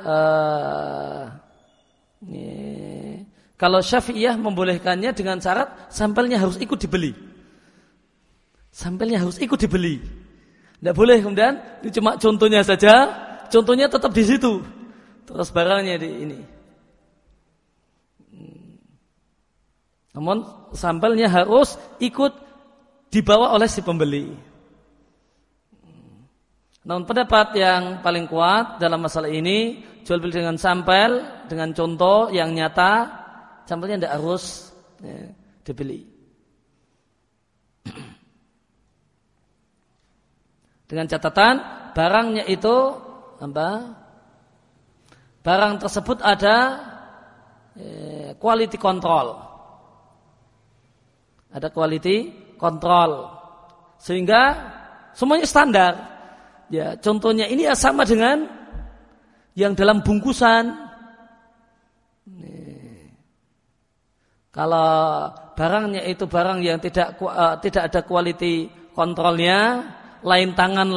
kalau Syafi'iyah membolehkannya dengan syarat sampelnya harus ikut dibeli. Sampelnya harus ikut dibeli. Tidak boleh kemudian ini cuma contohnya saja, contohnya tetap di situ. Terus barangnya di ini. Namun sampelnya harus ikut dibawa oleh si pembeli. Namun pendapat yang paling kuat dalam masalah ini, jual beli dengan sampel, dengan contoh yang nyata, sampelnya tidak harus dibeli. Dengan catatan barangnya itu barang tersebut ada quality control. Ada quality control. Sehingga semuanya standar. Ya, contohnya ini ya sama dengan yang dalam bungkusan. Kalau barangnya itu barang yang tidak ada quality controlnya, lain tangan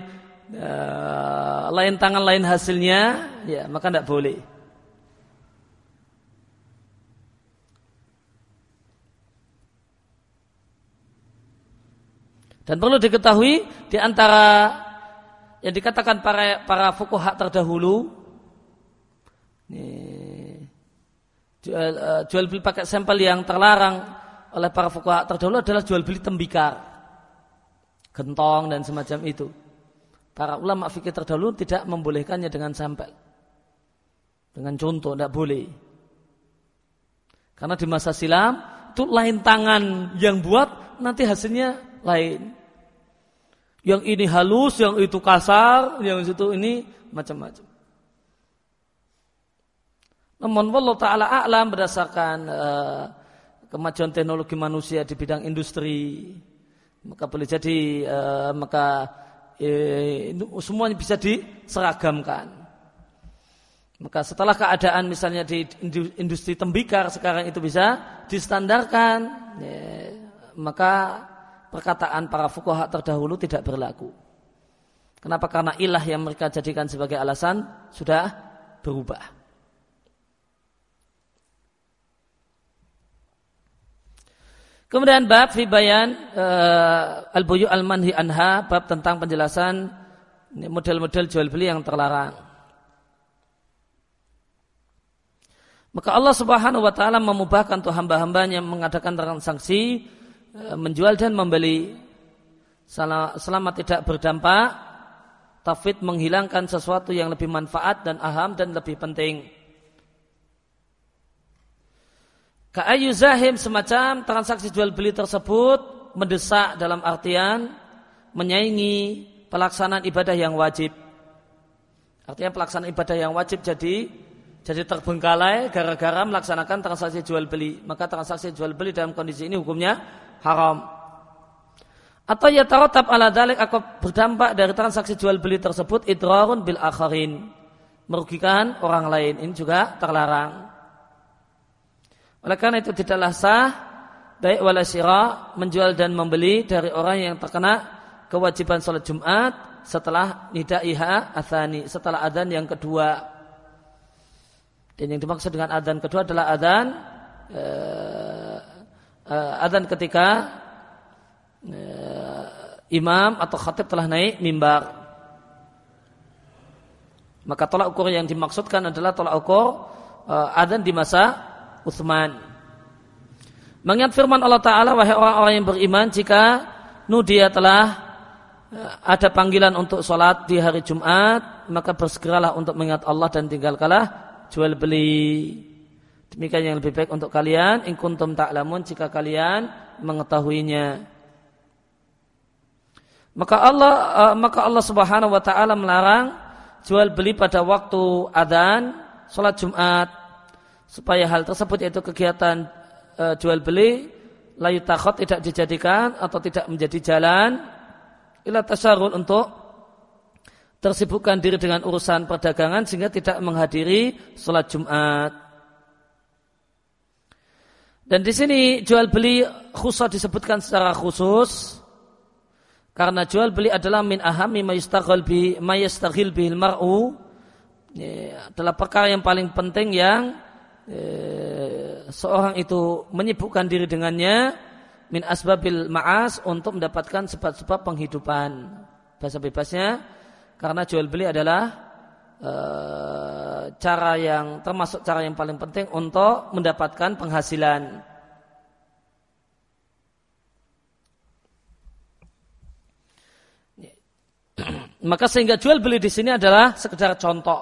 lain hasilnya, ya maka tidak boleh. Dan perlu diketahui di antara yang dikatakan para fuqaha terdahulu, jual beli pakai sampel yang terlarang oleh para fuqaha terdahulu adalah jual beli tembikar, gentong dan semacam itu. Para ulama fikih terdahulu tidak membolehkannya dengan sampel, dengan contoh, tidak boleh. Karena di masa silam itu lain tangan yang buat, nanti hasilnya lain. Yang ini halus, yang itu kasar, yang itu ini macam-macam. Namun wallahu ta'ala a'lam berdasarkan kemajuan teknologi manusia di bidang industri, maka boleh jadi semuanya bisa diseragamkan. Maka setelah keadaan misalnya di industri tembikar sekarang itu bisa distandarkan, maka perkataan para fuqaha terdahulu tidak berlaku. Kenapa? Karena ilah yang mereka jadikan sebagai alasan sudah berubah. Kemudian bab fi bayan al-buyu' al-manhi anha, bab tentang penjelasan model-model jual beli yang terlarang. Maka Allah Subhanahu wa taala memubahkan untuk hamba-hambanya mengadakan transaksi menjual dan membeli selama tidak berdampak tafwid menghilangkan sesuatu yang lebih manfaat dan aham dan lebih penting. Ka'ayu zahim, semacam transaksi jual beli tersebut mendesak dalam artian menyaingi pelaksanaan ibadah yang wajib. Artinya pelaksanaan ibadah yang wajib jadi terbengkalai gara-gara melaksanakan transaksi jual beli. Maka transaksi jual beli dalam kondisi ini hukumnya haram. Atau yataratab ala dzalik, atau berdampak dari transaksi jual beli tersebut idrarun bil akharin, merugikan orang lain. Ini juga terlarang. Oleh karena itu tidaklah sah baik wala syira menjual dan membeli dari orang yang terkena kewajiban salat Jumat setelah nidaiha atsani, setelah adzan yang kedua. Dan yang dimaksud dengan adzan kedua adalah adzan ketika imam atau khatib telah naik mimbar. Maka tolak ukur yang dimaksudkan adalah tolak ukur adzan di masa Utsman. Mengingat firman Allah Ta'ala, wahai orang-orang yang beriman, jika nudia telah ada panggilan untuk sholat di hari Jumat, maka bersegeralah untuk mengingat Allah dan tinggalkanlah jual beli. Demikian yang lebih baik untuk kalian in kuntum ta'lamun, jika kalian mengetahuinya. Maka Allah Subhanahu wa taala melarang jual beli pada waktu adzan salat Jumat, supaya hal tersebut yaitu kegiatan jual beli la yutakhad, tidak dijadikan atau tidak menjadi jalan ila tasyarrul, untuk tersibukkan diri dengan urusan perdagangan sehingga tidak menghadiri salat Jumat. Dan di sini jual beli khusus disebutkan secara khusus karena jual beli adalah min ahammi ma yastaghil bihil mar'u, adalah perkara yang paling penting yang seorang itu menyibukkan diri dengannya min asbabil ma'as, untuk mendapatkan sebab-sebab penghidupan. Bahasa bebasnya, karena jual beli adalah termasuk cara yang paling penting untuk mendapatkan penghasilan. Maka sehingga jual beli di sini adalah sekedar contoh.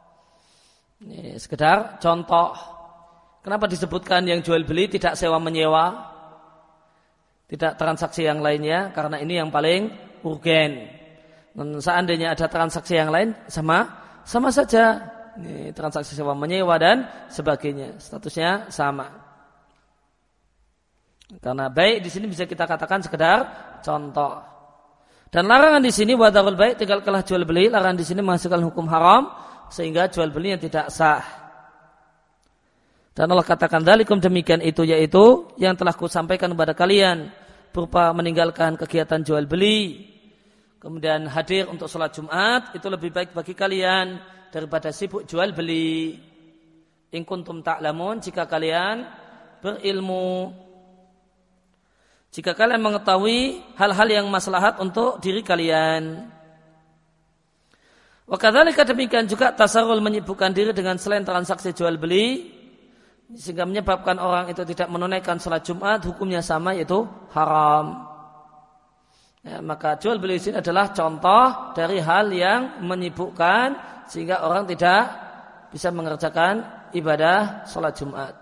Sekedar contoh. Kenapa disebutkan yang jual beli, tidak sewa menyewa, tidak transaksi yang lainnya? Karena ini yang paling urgen. Dan seandainya ada transaksi yang lain, sama saja. Ini transaksi sewa menyewa dan sebagainya, statusnya sama. Karena baik di sini bisa kita katakan sekedar contoh. Dan larangan di sini wadarul baik, tinggalkanlah jual beli. Larangan di sini menghasilkan hukum haram sehingga jual belinya tidak sah. Dan Allah katakan dzalikum, demikian itu, yaitu yang telah kusampaikan kepada kalian berupa meninggalkan kegiatan jual beli, kemudian hadir untuk sholat Jumat, itu lebih baik bagi kalian daripada sibuk jual beli. In kuntum ta'lamun, jika kalian berilmu, jika kalian mengetahui hal-hal yang maslahat untuk diri kalian. Wa kadzalika, demikian juga tasarrul, menyibukkan diri dengan selain transaksi jual beli sehingga menyebabkan orang itu tidak menunaikan salat Jumat, hukumnya sama, yaitu haram. Ya, maka jual beli ini adalah contoh dari hal yang menyibukkan sehingga orang tidak bisa mengerjakan ibadah salat Jumat.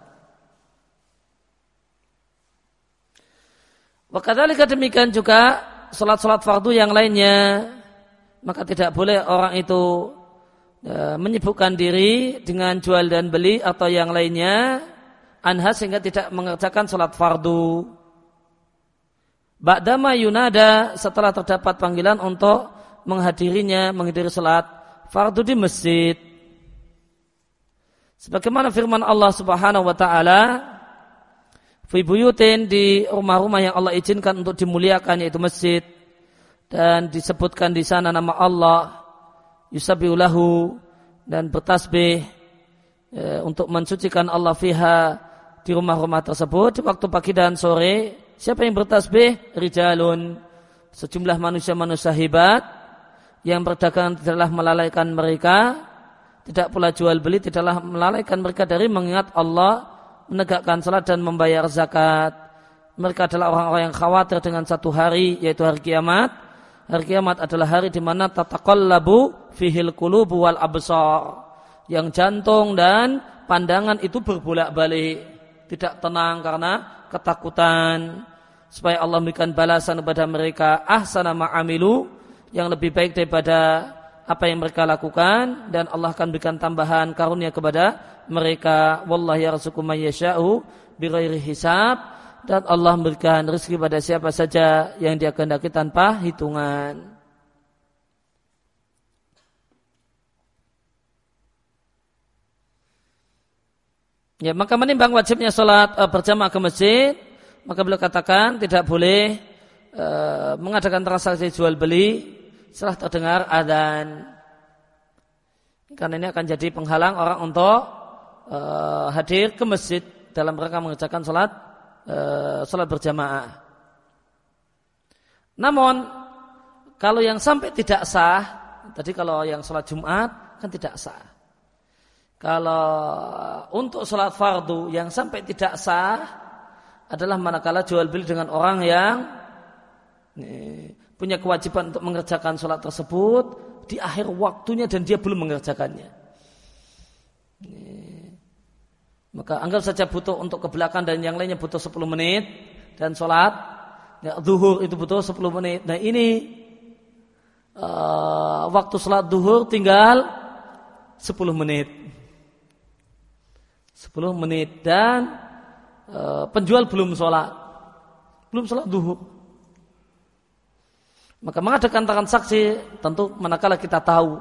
Wa kadzalika, demikian juga salat-salat fardu yang lainnya, maka tidak boleh orang itu menyibukkan diri dengan jual dan beli atau yang lainnya anha, sehingga tidak mengerjakan salat fardu. Ba'dama yunada, setelah terdapat panggilan untuk menghadiri salat fardu di masjid. Sebagaimana firman Allah Subhanahu wa taala, fi buyutin, di rumah-rumah yang Allah izinkan untuk dimuliakan, yaitu masjid, dan disebutkan di sana nama Allah, yusabbihu lahu, dan bertasbih untuk mensucikan Allah fiha, di rumah-rumah tersebut di waktu pagi dan sore. Siapa yang bertasbih? Rijalun, sejumlah manusia-manusia hebat yang perdagangan tidaklah melalaikan mereka, tidak pula jual beli tidaklah melalaikan mereka dari mengingat Allah, menegakkan salat dan membayar zakat. Mereka adalah orang-orang yang khawatir dengan satu hari, yaitu hari kiamat. Hari kiamat adalah hari di mana tataqallabu fihil qulubu wal absar, yang jantung dan pandangan itu berbolak-balik, tidak tenang karena ketakutan. Supaya Allah memberikan balasan kepada mereka ahsana ma'amilu, yang lebih baik daripada apa yang mereka lakukan, dan Allah akan berikan tambahan karunia kepada mereka. Wallahi yarzuqu may yasha'u bighairi hisab, dan Allah memberikan rezeki pada siapa saja yang Dia kehendaki tanpa hitungan. Ya, maka menimbang wajibnya salat berjamaah ke masjid, maka beliau katakan tidak boleh mengadakan transaksi jual beli setelah terdengar adzan, karena ini akan jadi penghalang orang untuk hadir ke masjid dalam rangka mengerjakan salat berjamaah. Namun kalau yang sampai tidak sah, tadi kalau yang salat Jumat kan tidak sah. Kalau untuk salat fardu yang sampai tidak sah adalah manakala jual beli dengan orang yang punya kewajiban untuk mengerjakan salat tersebut di akhir waktunya dan dia belum mengerjakannya. Maka anggap saja butuh untuk ke belakang dan yang lainnya butuh 10 menit, dan sholat zuhur itu butuh 10 menit. Nah ini waktu sholat zuhur tinggal 10 menit. 10 menit dan penjual belum sholat zuhur. Maka mengadakan transaksi tentu manakala kita tahu,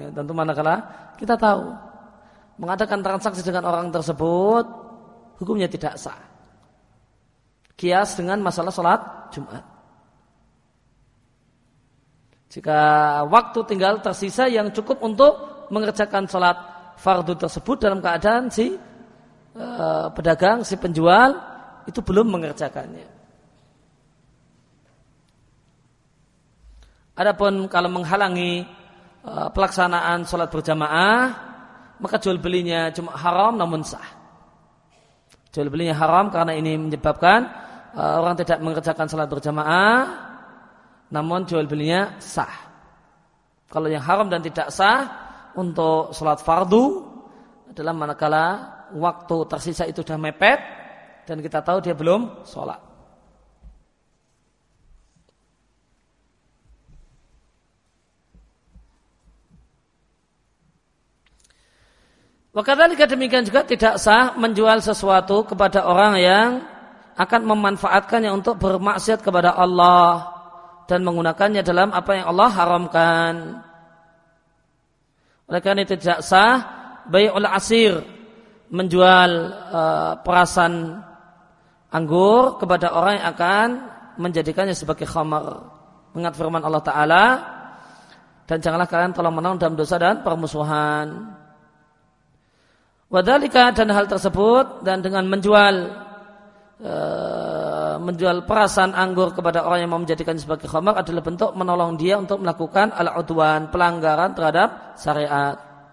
mengadakan transaksi dengan orang tersebut hukumnya tidak sah. Kias dengan masalah sholat Jumat. Jika waktu tinggal tersisa yang cukup untuk mengerjakan sholat fardu tersebut dalam keadaan si pedagang, si penjual itu belum mengerjakannya. Adapun kalau menghalangi pelaksanaan sholat berjamaah, maka jual belinya cuma haram namun sah. Jual belinya haram karena ini menyebabkan orang tidak mengerjakan salat berjamaah, namun jual belinya sah. Kalau yang haram dan tidak sah untuk salat fardu adalah manakala waktu tersisa itu sudah mepet dan kita tahu dia belum sholat. Wakadzalika demikian juga tidak sah menjual sesuatu kepada orang yang akan memanfaatkannya untuk bermaksiat kepada Allah dan menggunakannya dalam apa yang Allah haramkan. Oleh karena itu tidak sah bai'ul asir, menjual perasan anggur kepada orang yang akan menjadikannya sebagai khamar. Mengingat firman Allah Ta'ala, dan janganlah kalian tolong menolong dalam dosa dan permusuhan. Wadhalika, dan hal tersebut, dan dengan menjual perasan anggur kepada orang yang mau menjadikannya sebagai khamar adalah bentuk menolong dia untuk melakukan al-udwan, pelanggaran terhadap syariat.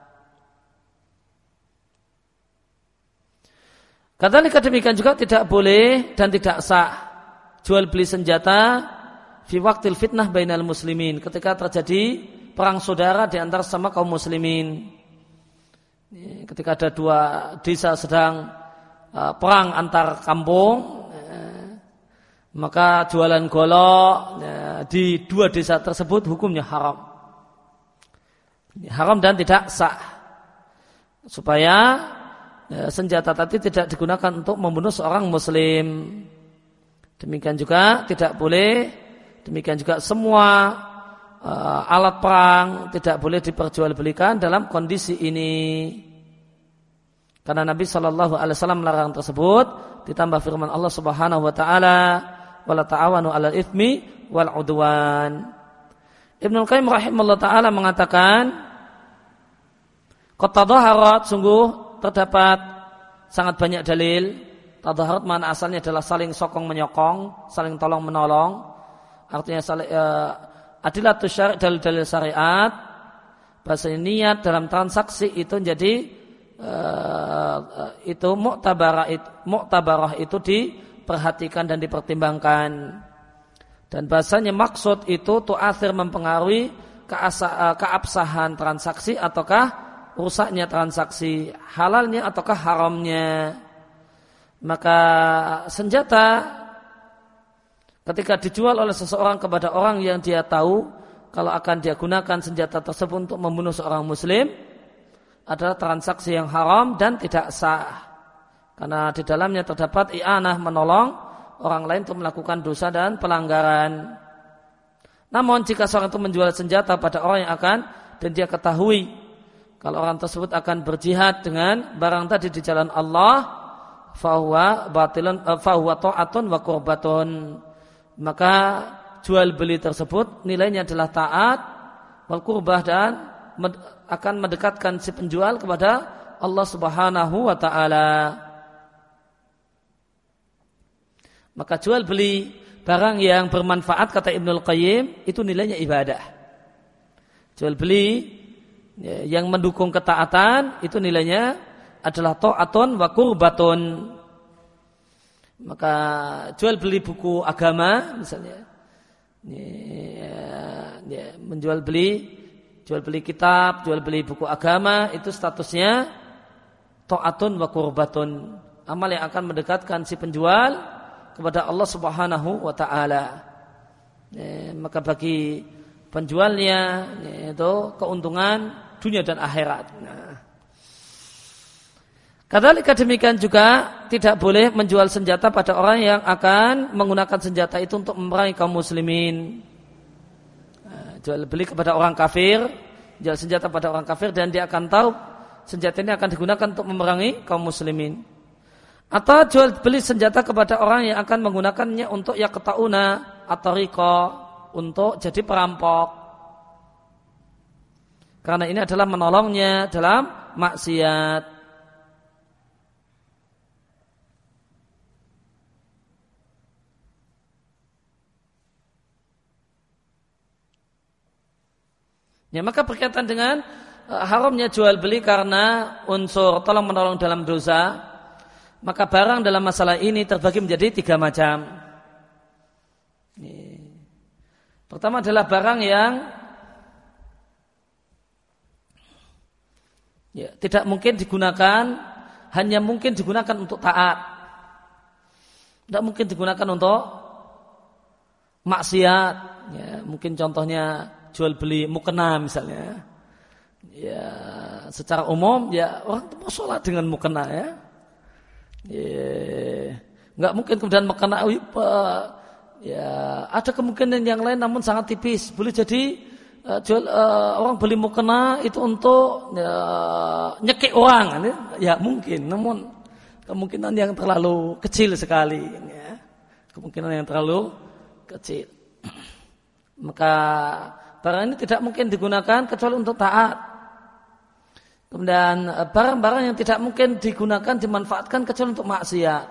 Kadzalika demikian juga tidak boleh dan tidak sah jual beli senjata fi waqtil fitnah bainal muslimin, ketika terjadi perang saudara di antara sama kaum muslimin. Ketika ada dua desa sedang perang antar kampung, maka jualan golok di dua desa tersebut hukumnya haram. Haram dan tidak sah. Supaya senjata tadi tidak digunakan untuk membunuh seorang muslim. Demikian juga tidak boleh, demikian juga semua alat perang tidak boleh diperjualbelikan dalam kondisi ini. Karena Nabi SAW melarang tersebut, ditambah firman Allah Subhanahu wa taala, wala ta'awanu 'alal itsmi wal 'udwan. Ibnu Qayyim rahimahullah taala mengatakan, qad tadhaharat, sungguh terdapat sangat banyak dalil. Tadhaharat mana asalnya adalah saling sokong menyokong, saling tolong menolong. Artinya adilatus syari', dalil-dalil syariat Bahasanya niat dalam transaksi itu jadi itu muktabarah itu diperhatikan dan dipertimbangkan. Dan bahasanya maksud itu tu'athir mempengaruhi keabsahan transaksi ataukah rusaknya transaksi, halalnya ataukah haramnya. Maka senjata ketika dijual oleh seseorang kepada orang yang dia tahu kalau akan dia gunakan senjata tersebut untuk membunuh seorang muslim adalah transaksi yang haram dan tidak sah. Karena di dalamnya terdapat i'anah, menolong orang lain untuk melakukan dosa dan pelanggaran. Namun jika seorang itu menjual senjata pada orang yang akan dan dia ketahui kalau orang tersebut akan berjihad dengan barang tadi di jalan Allah, fahuwa ta'atun wa qurbatun. Maka jual beli tersebut nilainya adalah taat wal qurbah dan akan mendekatkan si penjual kepada Allah Subhanahu wa taala. Maka jual beli barang yang bermanfaat kata Ibnul Qayyim itu nilainya ibadah. Jual beli yang mendukung ketaatan itu nilainya adalah ta'atun wa qurbatun. Maka jual beli buku agama misalnya, menjual beli, jual beli kitab, jual beli buku agama itu statusnya ta'atun wa qurbatun, amal yang akan mendekatkan si penjual kepada Allah Subhanahu wa taala. Maka bagi penjualnya itu keuntungan dunia dan akhirat. Kadzalika demikian juga tidak boleh menjual senjata pada orang yang akan menggunakan senjata itu untuk memerangi kaum muslimin. Jual beli kepada orang kafir, jual senjata pada orang kafir dan dia akan tahu senjata ini akan digunakan untuk memerangi kaum muslimin. Atau jual beli senjata kepada orang yang akan menggunakannya untuk yaqta'una atau riqa, untuk jadi perampok. Karena ini adalah menolongnya dalam maksiat. Ya, maka berkaitan dengan haramnya jual beli karena unsur tolong menolong dalam dosa. Maka barang dalam masalah ini terbagi menjadi 3 macam. Pertama adalah barang yang tidak mungkin digunakan, hanya mungkin digunakan untuk taat. Tidak mungkin digunakan untuk maksiat. Mungkin contohnya jual beli mukena misalnya. Secara umum orang itu mau sholat dengan mukena ya. Nggak mungkin kemudian mukena ada kemungkinan yang lain namun sangat tipis. Boleh jadi orang beli mukena itu untuk nyekik orang ya mungkin, namun kemungkinan yang terlalu kecil sekali ya. Kemungkinan yang terlalu kecil. Maka barang ini tidak mungkin digunakan kecuali untuk taat. Kemudian barang-barang yang tidak mungkin digunakan dimanfaatkan kecuali untuk maksiat.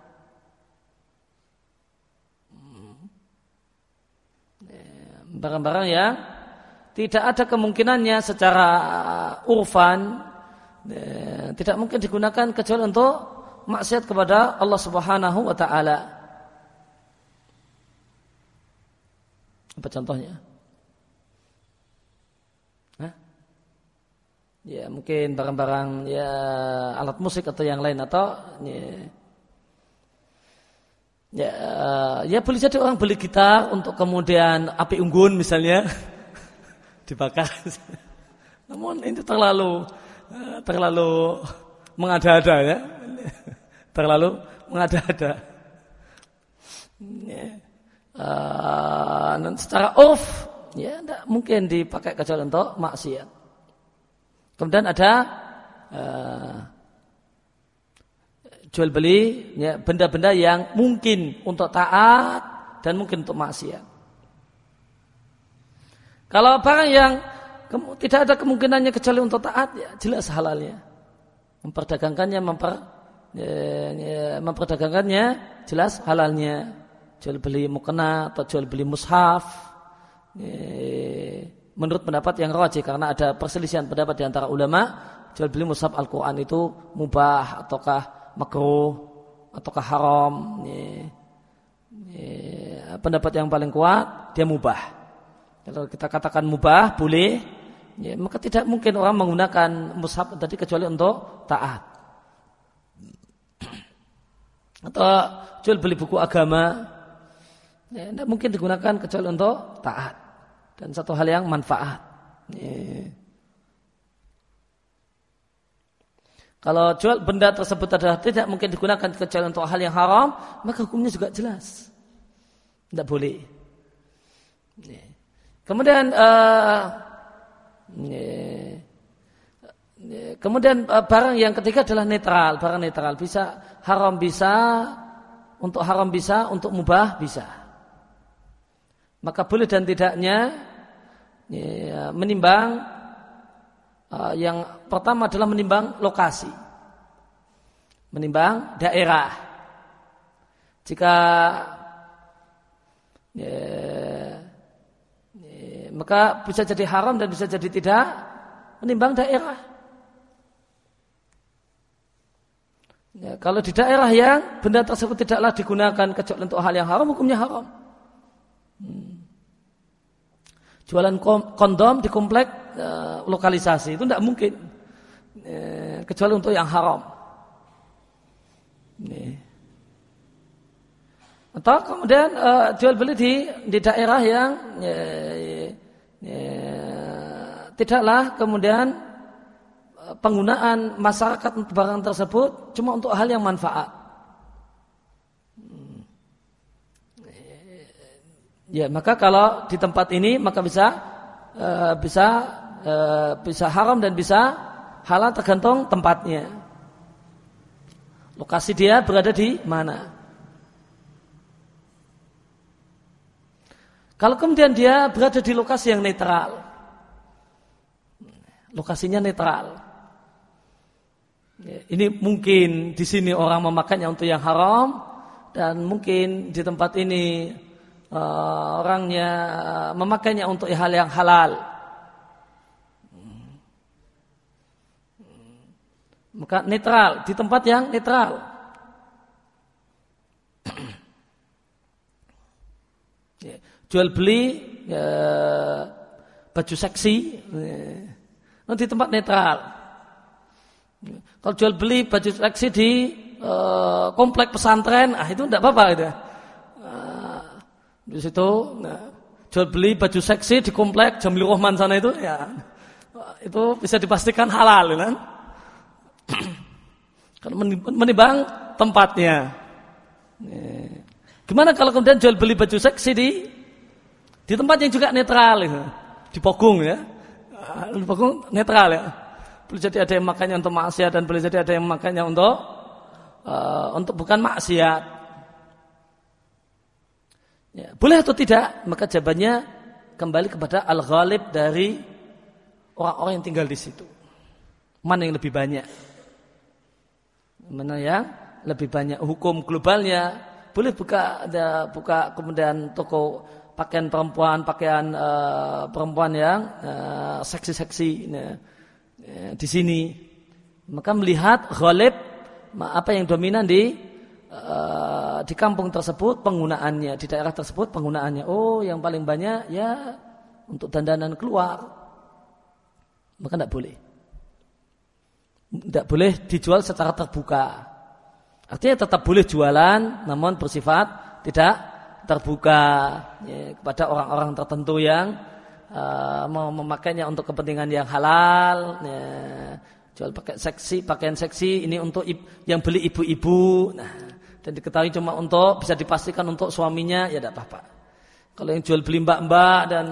Barang-barang yang tidak ada kemungkinannya secara urfan, tidak mungkin digunakan kecuali untuk maksiat kepada Allah Subhanahu wa taala. Apa contohnya? Ya mungkin barang-barang alat musik atau yang lain atau boleh jadi orang beli gitar untuk kemudian api unggun misalnya dibakar. Namun itu terlalu mengada-ada ya. Terlalu mengada-ada. Dan secara urf tidak mungkin dipakai kecuali untuk maksiat. Kemudian ada jual beli benda-benda yang mungkin untuk taat dan mungkin untuk maksiat. Kalau barang yang tidak ada kemungkinannya kecuali untuk taat, ya jelas halalnya. Memperdagangkannya jelas halalnya. Jual beli mukena atau jual beli mushaf, menurut pendapat yang rajih karena ada perselisihan pendapat di antara ulama, jual beli mushaf Al-Qur'an itu mubah ataukah makruh ataukah haram. Pendapat yang paling kuat dia mubah. Kalau kita katakan mubah boleh, maka tidak mungkin orang menggunakan mushaf tadi kecuali untuk taat. Atau jual beli buku agama, tidak mungkin digunakan kecuali untuk taat dan satu hal yang manfaat. Kalau jual benda tersebut adalah tidak mungkin digunakan kecuali untuk hal yang haram, maka hukumnya juga jelas, tidak boleh. Kemudian barang yang ketiga adalah netral, barang netral bisa haram bisa, untuk haram bisa, untuk mubah bisa. Maka boleh dan tidaknya menimbang yang pertama adalah menimbang lokasi, menimbang daerah. Jika maka bisa jadi haram dan bisa jadi tidak, menimbang daerah. Kalau di daerah yang benda tersebut tidaklah digunakan kecuali untuk hal yang haram, hukumnya haram. Jualan kondom di komplek lokalisasi itu tidak mungkin kecuali untuk yang haram. Atau kemudian jual beli di daerah yang tidaklah kemudian penggunaan masyarakat barang tersebut cuma untuk hal yang manfaat. Ya, maka kalau di tempat ini maka bisa haram dan bisa halal tergantung tempatnya. Lokasi dia berada di mana. Kalau kemudian dia berada di lokasi yang netral, lokasinya netral. Ini mungkin di sini orang memakainya untuk yang haram dan mungkin di tempat ini orangnya memakainya untuk hal yang halal. Maka netral, di tempat yang netral. Jual beli baju seksi di tempat netral. Kalau jual beli baju seksi di komplek pesantren, itu tidak apa-apa gitu. Di situ jual beli baju seksi di komplek Jamil Rahman sana itu, ya itu bisa dipastikan halal, kan? Kalau menimbang tempatnya. Gimana kalau kemudian jual beli baju seksi di tempat yang juga netral, di Pogung, ya, di Pogung netral, ya. Boleh jadi ada yang makanya untuk maksiat dan boleh jadi ada yang makanya untuk bukan maksiat. Ya, boleh atau tidak? Maka jawabannya kembali kepada al-ghalib dari orang-orang yang tinggal di situ. Mana yang lebih banyak? Mana yang lebih banyak? Hukum globalnya boleh buka kemudian toko pakaian perempuan yang seksi-seksi di sini. Maka melihat ghalib apa yang dominan di kampung tersebut penggunaannya, di daerah tersebut penggunaannya. Oh, yang paling banyak ya untuk dandanan keluar. Maka tidak boleh. Tidak boleh dijual secara terbuka. Artinya tetap boleh jualan, namun bersifat tidak terbuka kepada orang-orang tertentu yang mau memakainya untuk kepentingan yang halal. Jual pakaian seksi ini untuk yang beli ibu-ibu. Dan diketahui cuma bisa dipastikan untuk suaminya, ya tidak apa-apa. Kalau yang jual beli mbak-mbak dan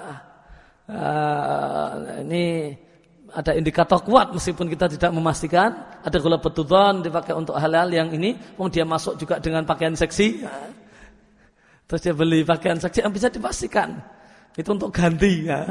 ini ada indikator kuat meskipun kita tidak memastikan, ada gula betulan dipakai untuk halal yang ini, dia masuk juga dengan pakaian seksi, terus dia beli pakaian seksi yang bisa dipastikan itu untuk ganti, ya.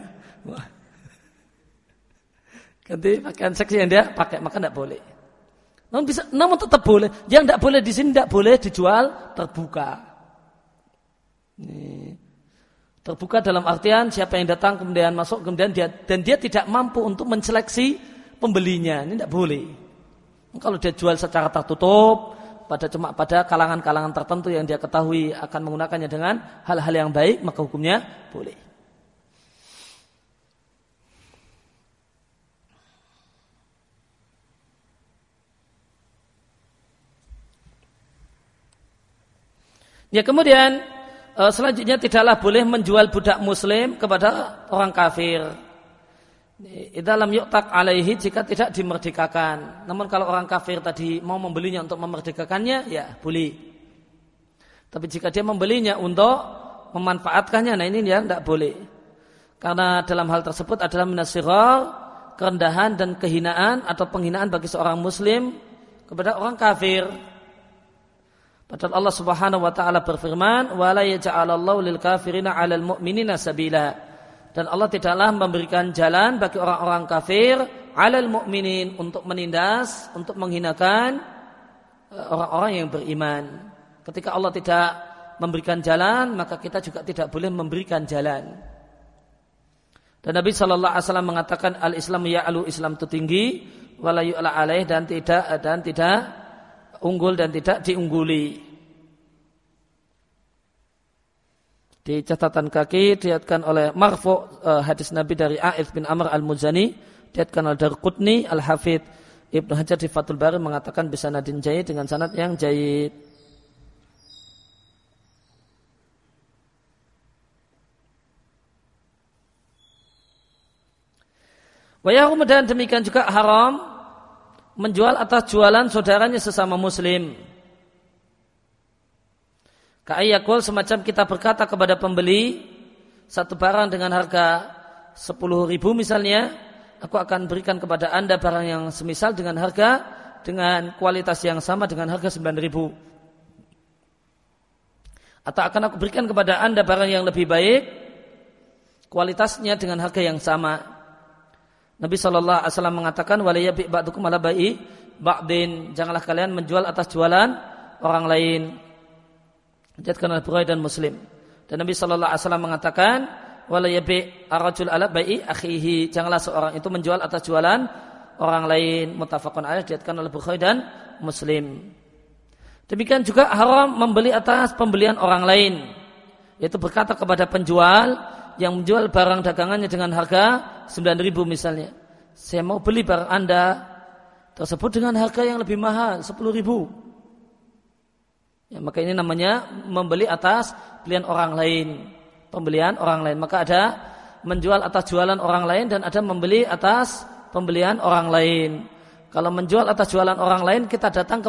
Ganti pakaian seksi yang dia pakai, maka tidak boleh. Namun tetap boleh. Yang tidak boleh di sini tidak boleh dijual terbuka. Terbuka dalam artian siapa yang datang kemudian masuk kemudian dia tidak mampu untuk menseleksi pembelinya, ini tidak boleh. Kalau dia jual secara tertutup cuma pada kalangan-kalangan tertentu yang dia ketahui akan menggunakannya dengan hal-hal yang baik, maka hukumnya boleh. Ya, kemudian selanjutnya tidaklah boleh menjual budak muslim kepada orang kafir. Dalam yu'tak alaihi jika tidak dimerdekakan. Namun kalau orang kafir tadi mau membelinya untuk memerdekakannya, ya boleh. Tapi jika dia membelinya untuk memanfaatkannya, nah ini ya tidak boleh. Karena dalam hal tersebut adalah minasirar, kerendahan dan kehinaan atau penghinaan bagi seorang muslim kepada orang kafir. Padahal Allah Subhanahu wa taala berfirman, "Wa la yaj'alallahu lil kafirina 'alal mu'minina sabila." Dan Allah tidaklah memberikan jalan bagi orang-orang kafir 'alal mu'minin untuk menindas, untuk menghinakan orang-orang yang beriman. Ketika Allah tidak memberikan jalan, maka kita juga tidak boleh memberikan jalan. Dan Nabi sallallahu alaihi wasallam mengatakan al-Islam ya'lu, Islam itu tinggi, wala yu'la alaih, dan tidak unggul dan tidak diungguli. Di catatan kaki diriwayatkan oleh marfu' hadis Nabi dari A'idh bin Amr al-Muzani, diriwayatkan oleh Darqutni, Al-Hafidz Ibnu Hajar di Fathul Bari mengatakan bisanadin jayyid, dengan sanad yang jayyid. Wa yahrum, dan demikian juga haram menjual atas jualan saudaranya sesama muslim. Ka'ayyakul, semacam kita berkata kepada pembeli satu barang dengan harga 10.000 misalnya, aku akan berikan kepada anda barang yang semisal dengan harga, dengan kualitas yang sama dengan harga 9.000. Atau akan aku berikan kepada anda barang yang lebih baik, kualitasnya dengan harga yang sama. Nabi SAW mengatakan, wala yabi' ba'dukum ala bai'i ba'din, janganlah kalian menjual atas jualan orang lain. Dijadikan oleh Bukhari dan Muslim. Dan Nabi SAW mengatakan, wala yabi' ar-rajul ala bai'i akhihi, janganlah seorang itu menjual atas jualan orang lain. Muttafaqun alaih, dijadikan oleh Bukhari dan Muslim. Demikian juga haram membeli atas pembelian orang lain, yaitu berkata kepada penjual yang menjual barang dagangannya dengan harga 9.000 misalnya, saya mau beli barang anda tersebut dengan harga yang lebih mahal 10.000. Ya, maka ini namanya membeli atas pembelian orang lain, pembelian orang lain. Maka ada menjual atas jualan orang lain dan ada membeli atas pembelian orang lain. Kalau menjual atas jualan orang lain, kita datang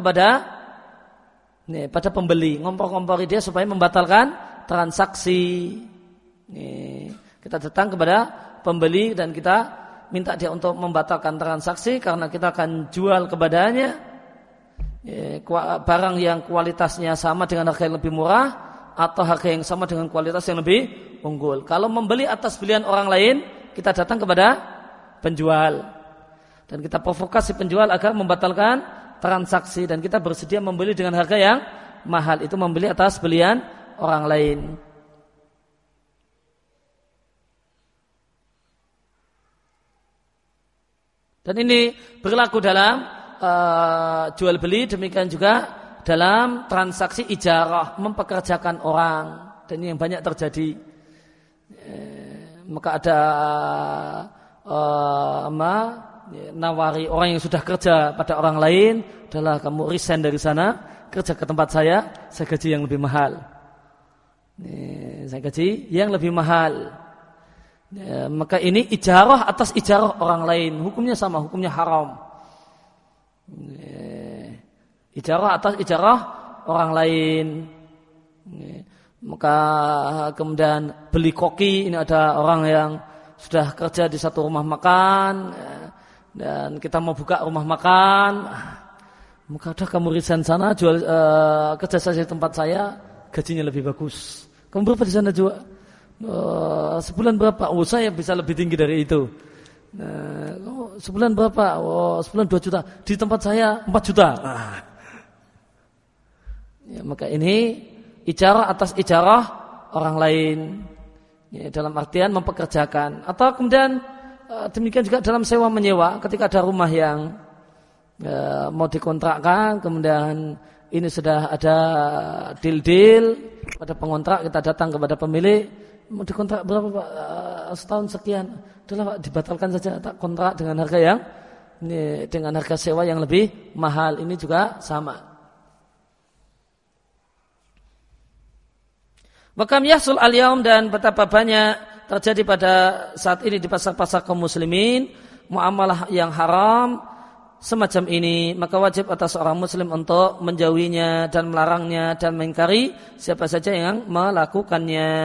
pada pembeli, ngompor-ngompori dia supaya membatalkan transaksi. Kita datang kepada pembeli dan kita minta dia untuk membatalkan transaksi karena kita akan jual kepadanya barang yang kualitasnya sama dengan harga yang lebih murah atau harga yang sama dengan kualitas yang lebih unggul. Kalau membeli atas pilihan orang lain, kita datang kepada penjual dan kita provokasi penjual agar membatalkan transaksi, dan kita bersedia membeli dengan harga yang mahal, itu membeli atas pilihan orang lain. Dan ini berlaku dalam jual beli, demikian juga dalam transaksi ijarah, mempekerjakan orang, dan ini yang banyak terjadi. Maka ada nawari orang yang sudah kerja pada orang lain, adalah kamu resign dari sana, kerja ke tempat saya gaji yang lebih mahal. Saya gaji yang lebih mahal. Maka ini ijarah atas ijarah orang lain, hukumnya sama, hukumnya haram. Ijarah atas ijarah orang lain. Maka kemudian beli koki, ini ada orang yang sudah kerja di satu rumah makan dan kita mau buka rumah makan, maka udah kamu resign sana, jual kerja saja di tempat saya, gajinya lebih bagus. Kamu berapa di sana jual? Sebulan berapa? Oh, saya bisa lebih tinggi dari itu. Sebulan berapa? Oh, sebulan 2 juta. Di tempat saya 4 juta. Ya, maka ini ijarah atas ijarah orang lain. Ya, dalam artian mempekerjakan. Atau kemudian demikian juga dalam sewa menyewa, ketika ada rumah yang mau dikontrakkan, kemudian ini sudah ada deal pada pengontrak, kita datang kepada pemilik, mau dikontrak berapa Pak? Setahun sekian. Itulah Pak, dibatalkan saja, tak kontrak dengan harga yang dengan harga sewa yang lebih mahal. Ini juga sama. Wakam yahsul al-yaum, dan betapa banyak terjadi pada saat ini di pasar-pasar kaum muslimin muamalah yang haram semacam ini, maka wajib atas seorang muslim untuk menjauhinya dan melarangnya dan mengingkari siapa saja yang melakukannya.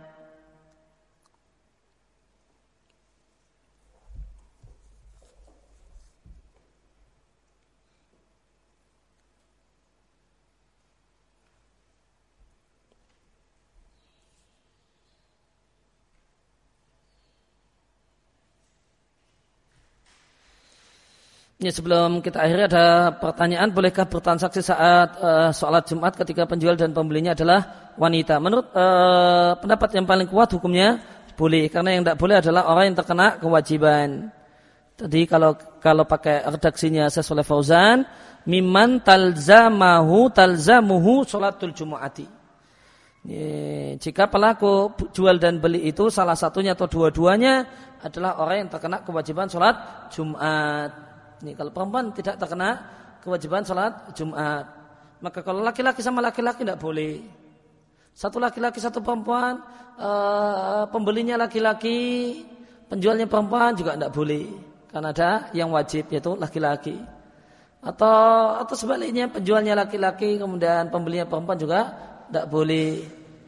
Ya, sebelum kita akhiri ada pertanyaan, bolehkah bertransaksi saat sholat Jumat ketika penjual dan pembelinya adalah wanita? Menurut pendapat yang paling kuat hukumnya boleh, karena yang tidak boleh adalah orang yang terkena kewajiban. Tadi kalau pakai redaksinya Syekh Fauzan, mimman talzamuhu sholatul Jumu'ati. Jika pelaku jual dan beli itu salah satunya atau dua-duanya adalah orang yang terkena kewajiban sholat Jumat. Ini kalau perempuan tidak terkena kewajiban sholat Jumat, maka kalau laki-laki sama laki-laki tidak boleh. Satu laki-laki satu perempuan, pembelinya laki-laki, penjualnya perempuan juga tidak boleh, karena ada yang wajib yaitu laki-laki. Atau sebaliknya, penjualnya laki-laki kemudian pembelinya perempuan juga tidak boleh.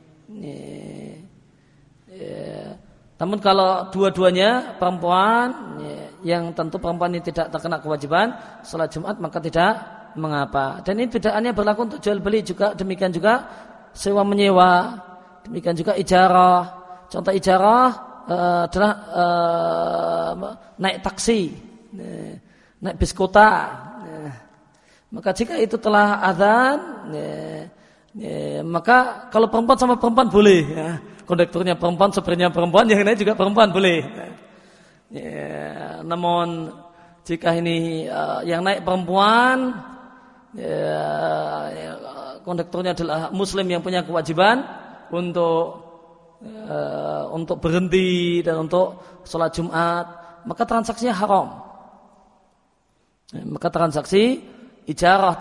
Namun kalau dua-duanya perempuan, yang tentu perempuan ini tidak terkena kewajiban sholat Jumat, maka tidak mengapa. Dan ini bedaannya berlaku untuk jual beli juga, demikian juga sewa menyewa, demikian juga ijarah. Contoh ijarah adalah naik taksi, naik bis kota. Maka jika itu telah adzan, maka kalau perempuan sama perempuan boleh, ya. Kondekturnya perempuan, sopirnya perempuan, yang lain juga perempuan boleh. Ya, namun jika ini yang naik perempuan, kondekturnya adalah muslim yang punya kewajiban untuk berhenti dan untuk sholat Jumat, maka transaksinya haram. Maka transaksi ijarah,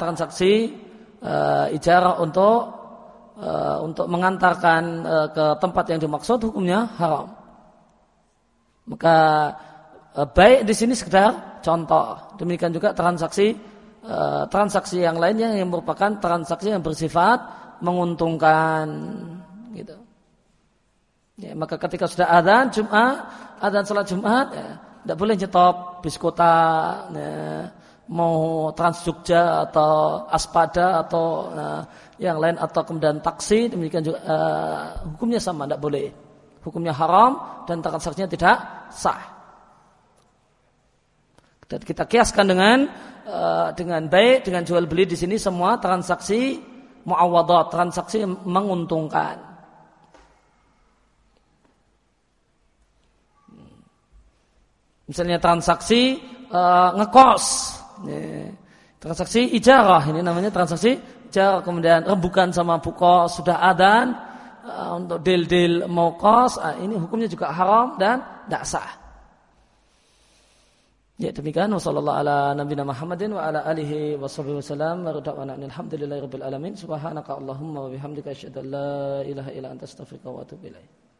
ijarah untuk mengantarkan ke tempat yang dimaksud, hukumnya haram. Maka baik di sini sekedar contoh. Demikian juga transaksi yang lainnya yang merupakan transaksi yang bersifat menguntungkan, gitu. Ya, maka ketika sudah adzan salat Jumat, ya, tidak boleh nyetop bis kota, ya, mau Trans Jogja atau Aspada atau yang lain, atau kemudian taksi, demikian juga hukumnya sama, tidak boleh. Hukumnya haram dan transaksinya tidak sah. Dan kita kiaskan dengan baik dengan jual beli di sini semua transaksi muawadhat, transaksi yang menguntungkan. Misalnya transaksi ngekos, transaksi ijarah, ini namanya transaksi ijarah, kemudian rembukan sama buko sudah adzan untuk deal mau kos, ini hukumnya juga haram dan tidak sah. Ya, demikian. Wassallallahu ala nabiyina Muhammadin wa ala alihi washabbihi wasallam. Wa rada'ana alhamdulillahirabbil alamin. Subhanaka Allahumma wa bihamdika asyhadu an la ilaha illa anta astaghfiruka wa atubu ilaik.